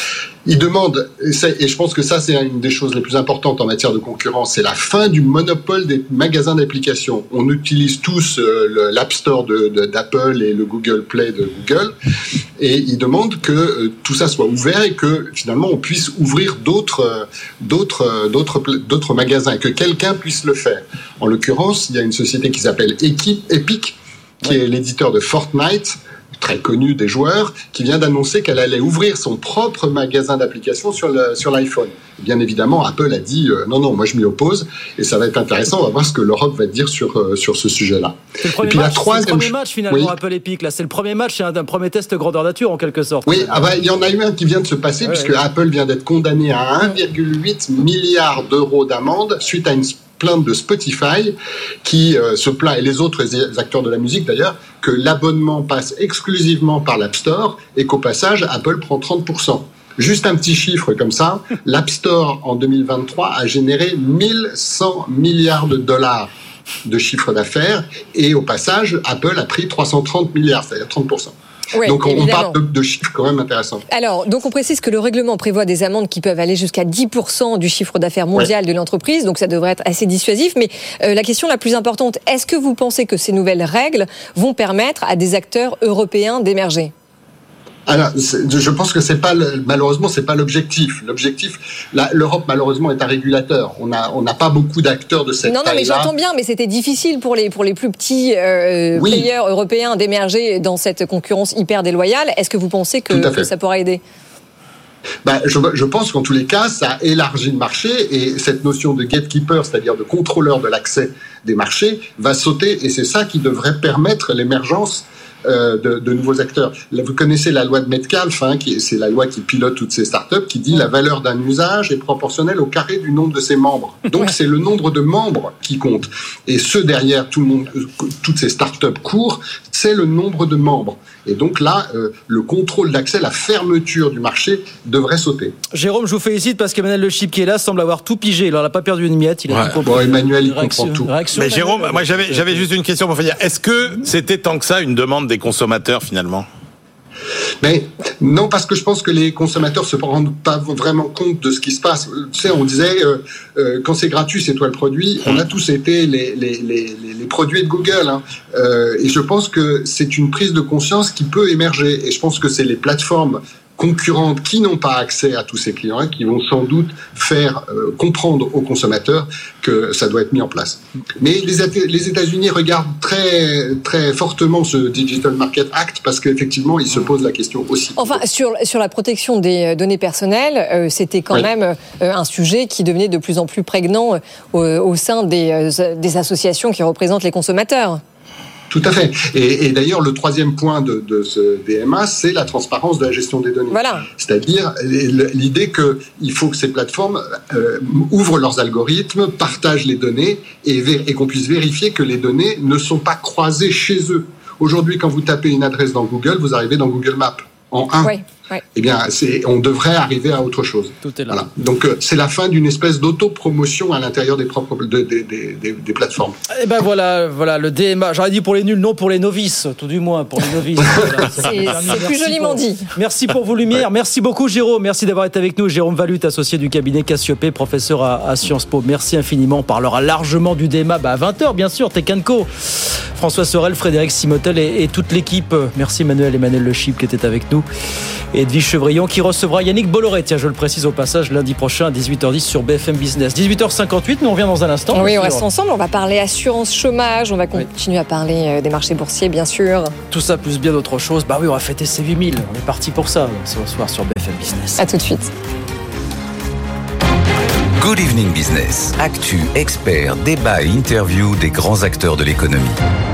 Il demande, et je pense que ça c'est une des choses les plus importantes en matière de concurrence, c'est la fin du monopole des magasins d'applications. On utilise tous euh, l'App Store de, de, d'Apple et le Google Play de Google, et il demande que euh, tout ça soit ouvert et que finalement on puisse ouvrir d'autres, euh, d'autres, euh, d'autres, d'autres magasins, et que quelqu'un puisse le faire. En l'occurrence, il y a une société qui s'appelle Epic, qui ouais. est l'éditeur de Fortnite, très connu des joueurs, qui vient d'annoncer qu'elle allait ouvrir son propre magasin d'applications sur, le, sur l'iPhone. Bien évidemment, Apple a dit euh, non, non, moi je m'y oppose, et ça va être intéressant, on va voir ce que l'Europe va dire sur, euh, sur ce sujet-là. C'est le premier, et puis, match, la troisième... c'est le premier match finalement, oui. Apple Epic, là. C'est le premier match, c'est un, un premier test grandeur nature en quelque sorte. Oui, ah bah, il y en a eu un qui vient de se passer, ouais, puisque ouais. Apple vient d'être condamné à un virgule huit milliard d'euros d'amende suite à une plainte de Spotify qui euh, se plaint, et les autres acteurs de la musique d'ailleurs, que l'abonnement passe exclusivement par l'App Store et qu'au passage, Apple prend trente pour cent. Juste un petit chiffre comme ça, l'App Store en deux mille vingt-trois a généré mille cent milliards de dollars de chiffre d'affaires, et au passage, Apple a pris trois cent trente milliards, c'est-à-dire trente pour cent. Oui, donc on évidemment. parle de, de chiffres quand même intéressants. Alors, donc on précise que le règlement prévoit des amendes qui peuvent aller jusqu'à dix pour cent du chiffre d'affaires mondial ouais. de l'entreprise, donc ça devrait être assez dissuasif. Mais euh, la question la plus importante, est-ce que vous pensez que ces nouvelles règles vont permettre à des acteurs européens d'émerger ? Alors, je pense que c'est pas le, malheureusement c'est pas l'objectif. L'objectif, la, l'Europe malheureusement est un régulateur. On a on n'a pas beaucoup d'acteurs de cette non, taille-là. Non, non, mais j'entends bien, mais c'était difficile pour les pour les plus petits euh, oui. players européens d'émerger dans cette concurrence hyper déloyale. Est-ce que vous pensez que, que ça pourra aider ? Ben, je, je pense qu'en tous les cas, ça élargit le marché, et cette notion de gatekeeper, c'est-à-dire de contrôleur de l'accès des marchés, va sauter, et c'est ça qui devrait permettre l'émergence Euh, de, de nouveaux acteurs. Là, vous connaissez la loi de Metcalfe, hein, qui, c'est la loi qui pilote toutes ces startups, qui dit la valeur d'un usage est proportionnelle au carré du nombre de ses membres. Donc ouais. c'est le nombre de membres qui compte. Et ce derrière tout le monde, toutes ces startups courent, c'est le nombre de membres. Et donc là, euh, le contrôle d'accès, la fermeture du marché devrait sauter. Jérôme, je vous félicite parce qu'Emmanuel Le Chip qui est là semble avoir tout pigé. Il n'en a pas perdu une miette. Il a ouais. tout bon, Emmanuel, il réaction, comprend tout. Mais Jérôme, moi j'avais, j'avais juste une question pour finir. Est-ce que c'était tant que ça une demande des consommateurs finalement ? Mais non, parce que je pense que les consommateurs se rendent pas vraiment compte de ce qui se passe. Tu sais, on disait euh, euh, quand c'est gratuit, c'est toi le produit. On a tous été les les les, les produits de Google, hein. euh, et je pense que c'est une prise de conscience qui peut émerger. Et je pense que c'est les plateformes concurrentes qui n'ont pas accès à tous ces clients qui vont sans doute faire euh, comprendre aux consommateurs que ça doit être mis en place. Mais les, les États-Unis regardent très très fortement ce Digital Market Act parce qu'effectivement ils se posent la question aussi. Enfin sur sur la protection des données personnelles, euh, c'était quand oui. même euh, un sujet qui devenait de plus en plus prégnant euh, au sein des euh, des associations qui représentent les consommateurs. Tout à fait. Et, et d'ailleurs, le troisième point de, de ce D M A, c'est la transparence de la gestion des données. Voilà. C'est-à-dire l'idée qu'il faut que ces plateformes euh, ouvrent leurs algorithmes, partagent les données et, et qu'on puisse vérifier que les données ne sont pas croisées chez eux. Aujourd'hui, quand vous tapez une adresse dans Google, vous arrivez dans Google Maps en un. Oui. Ouais. Eh bien, c'est, on devrait arriver à autre chose. Tout est là. Voilà. Donc, euh, c'est la fin d'une espèce d'autopromotion à l'intérieur des propres de, de, de, des, des plateformes. Et ben voilà, voilà le D M A. J'aurais dit pour les nuls, non pour les novices, tout du moins pour les novices. Voilà, c'est c'est, c'est plus joliment pour, dit. Merci pour vos lumières. Ouais. Merci beaucoup, Jérôme. Merci d'avoir été avec nous. Jérôme Valut, associé du cabinet Cassiopée, professeur à, à Sciences Po. Merci infiniment. On parlera largement du D M A bah, à vingt heures, bien sûr. Tech and Co. François Sorel, Frédéric Simotel et, et toute l'équipe. Merci Emmanuel, Emmanuel Le Chip qui était avec nous. Et Edwige Chevrillon qui recevra Yannick Bolloré, tiens je le précise au passage, lundi prochain à dix-huit heures dix sur B F M Business. dix-huit heures cinquante-huit, nous on revient dans un instant. Oui, on reste ensemble, on va parler assurance chômage, on va continuer oui. à parler des marchés boursiers bien sûr. Tout ça plus bien d'autres choses, bah oui on va fêter ces huit mille, on est parti pour ça ce soir sur B F M Business. À tout de suite. Good Evening Business, actu, experts, débat et interview des grands acteurs de l'économie.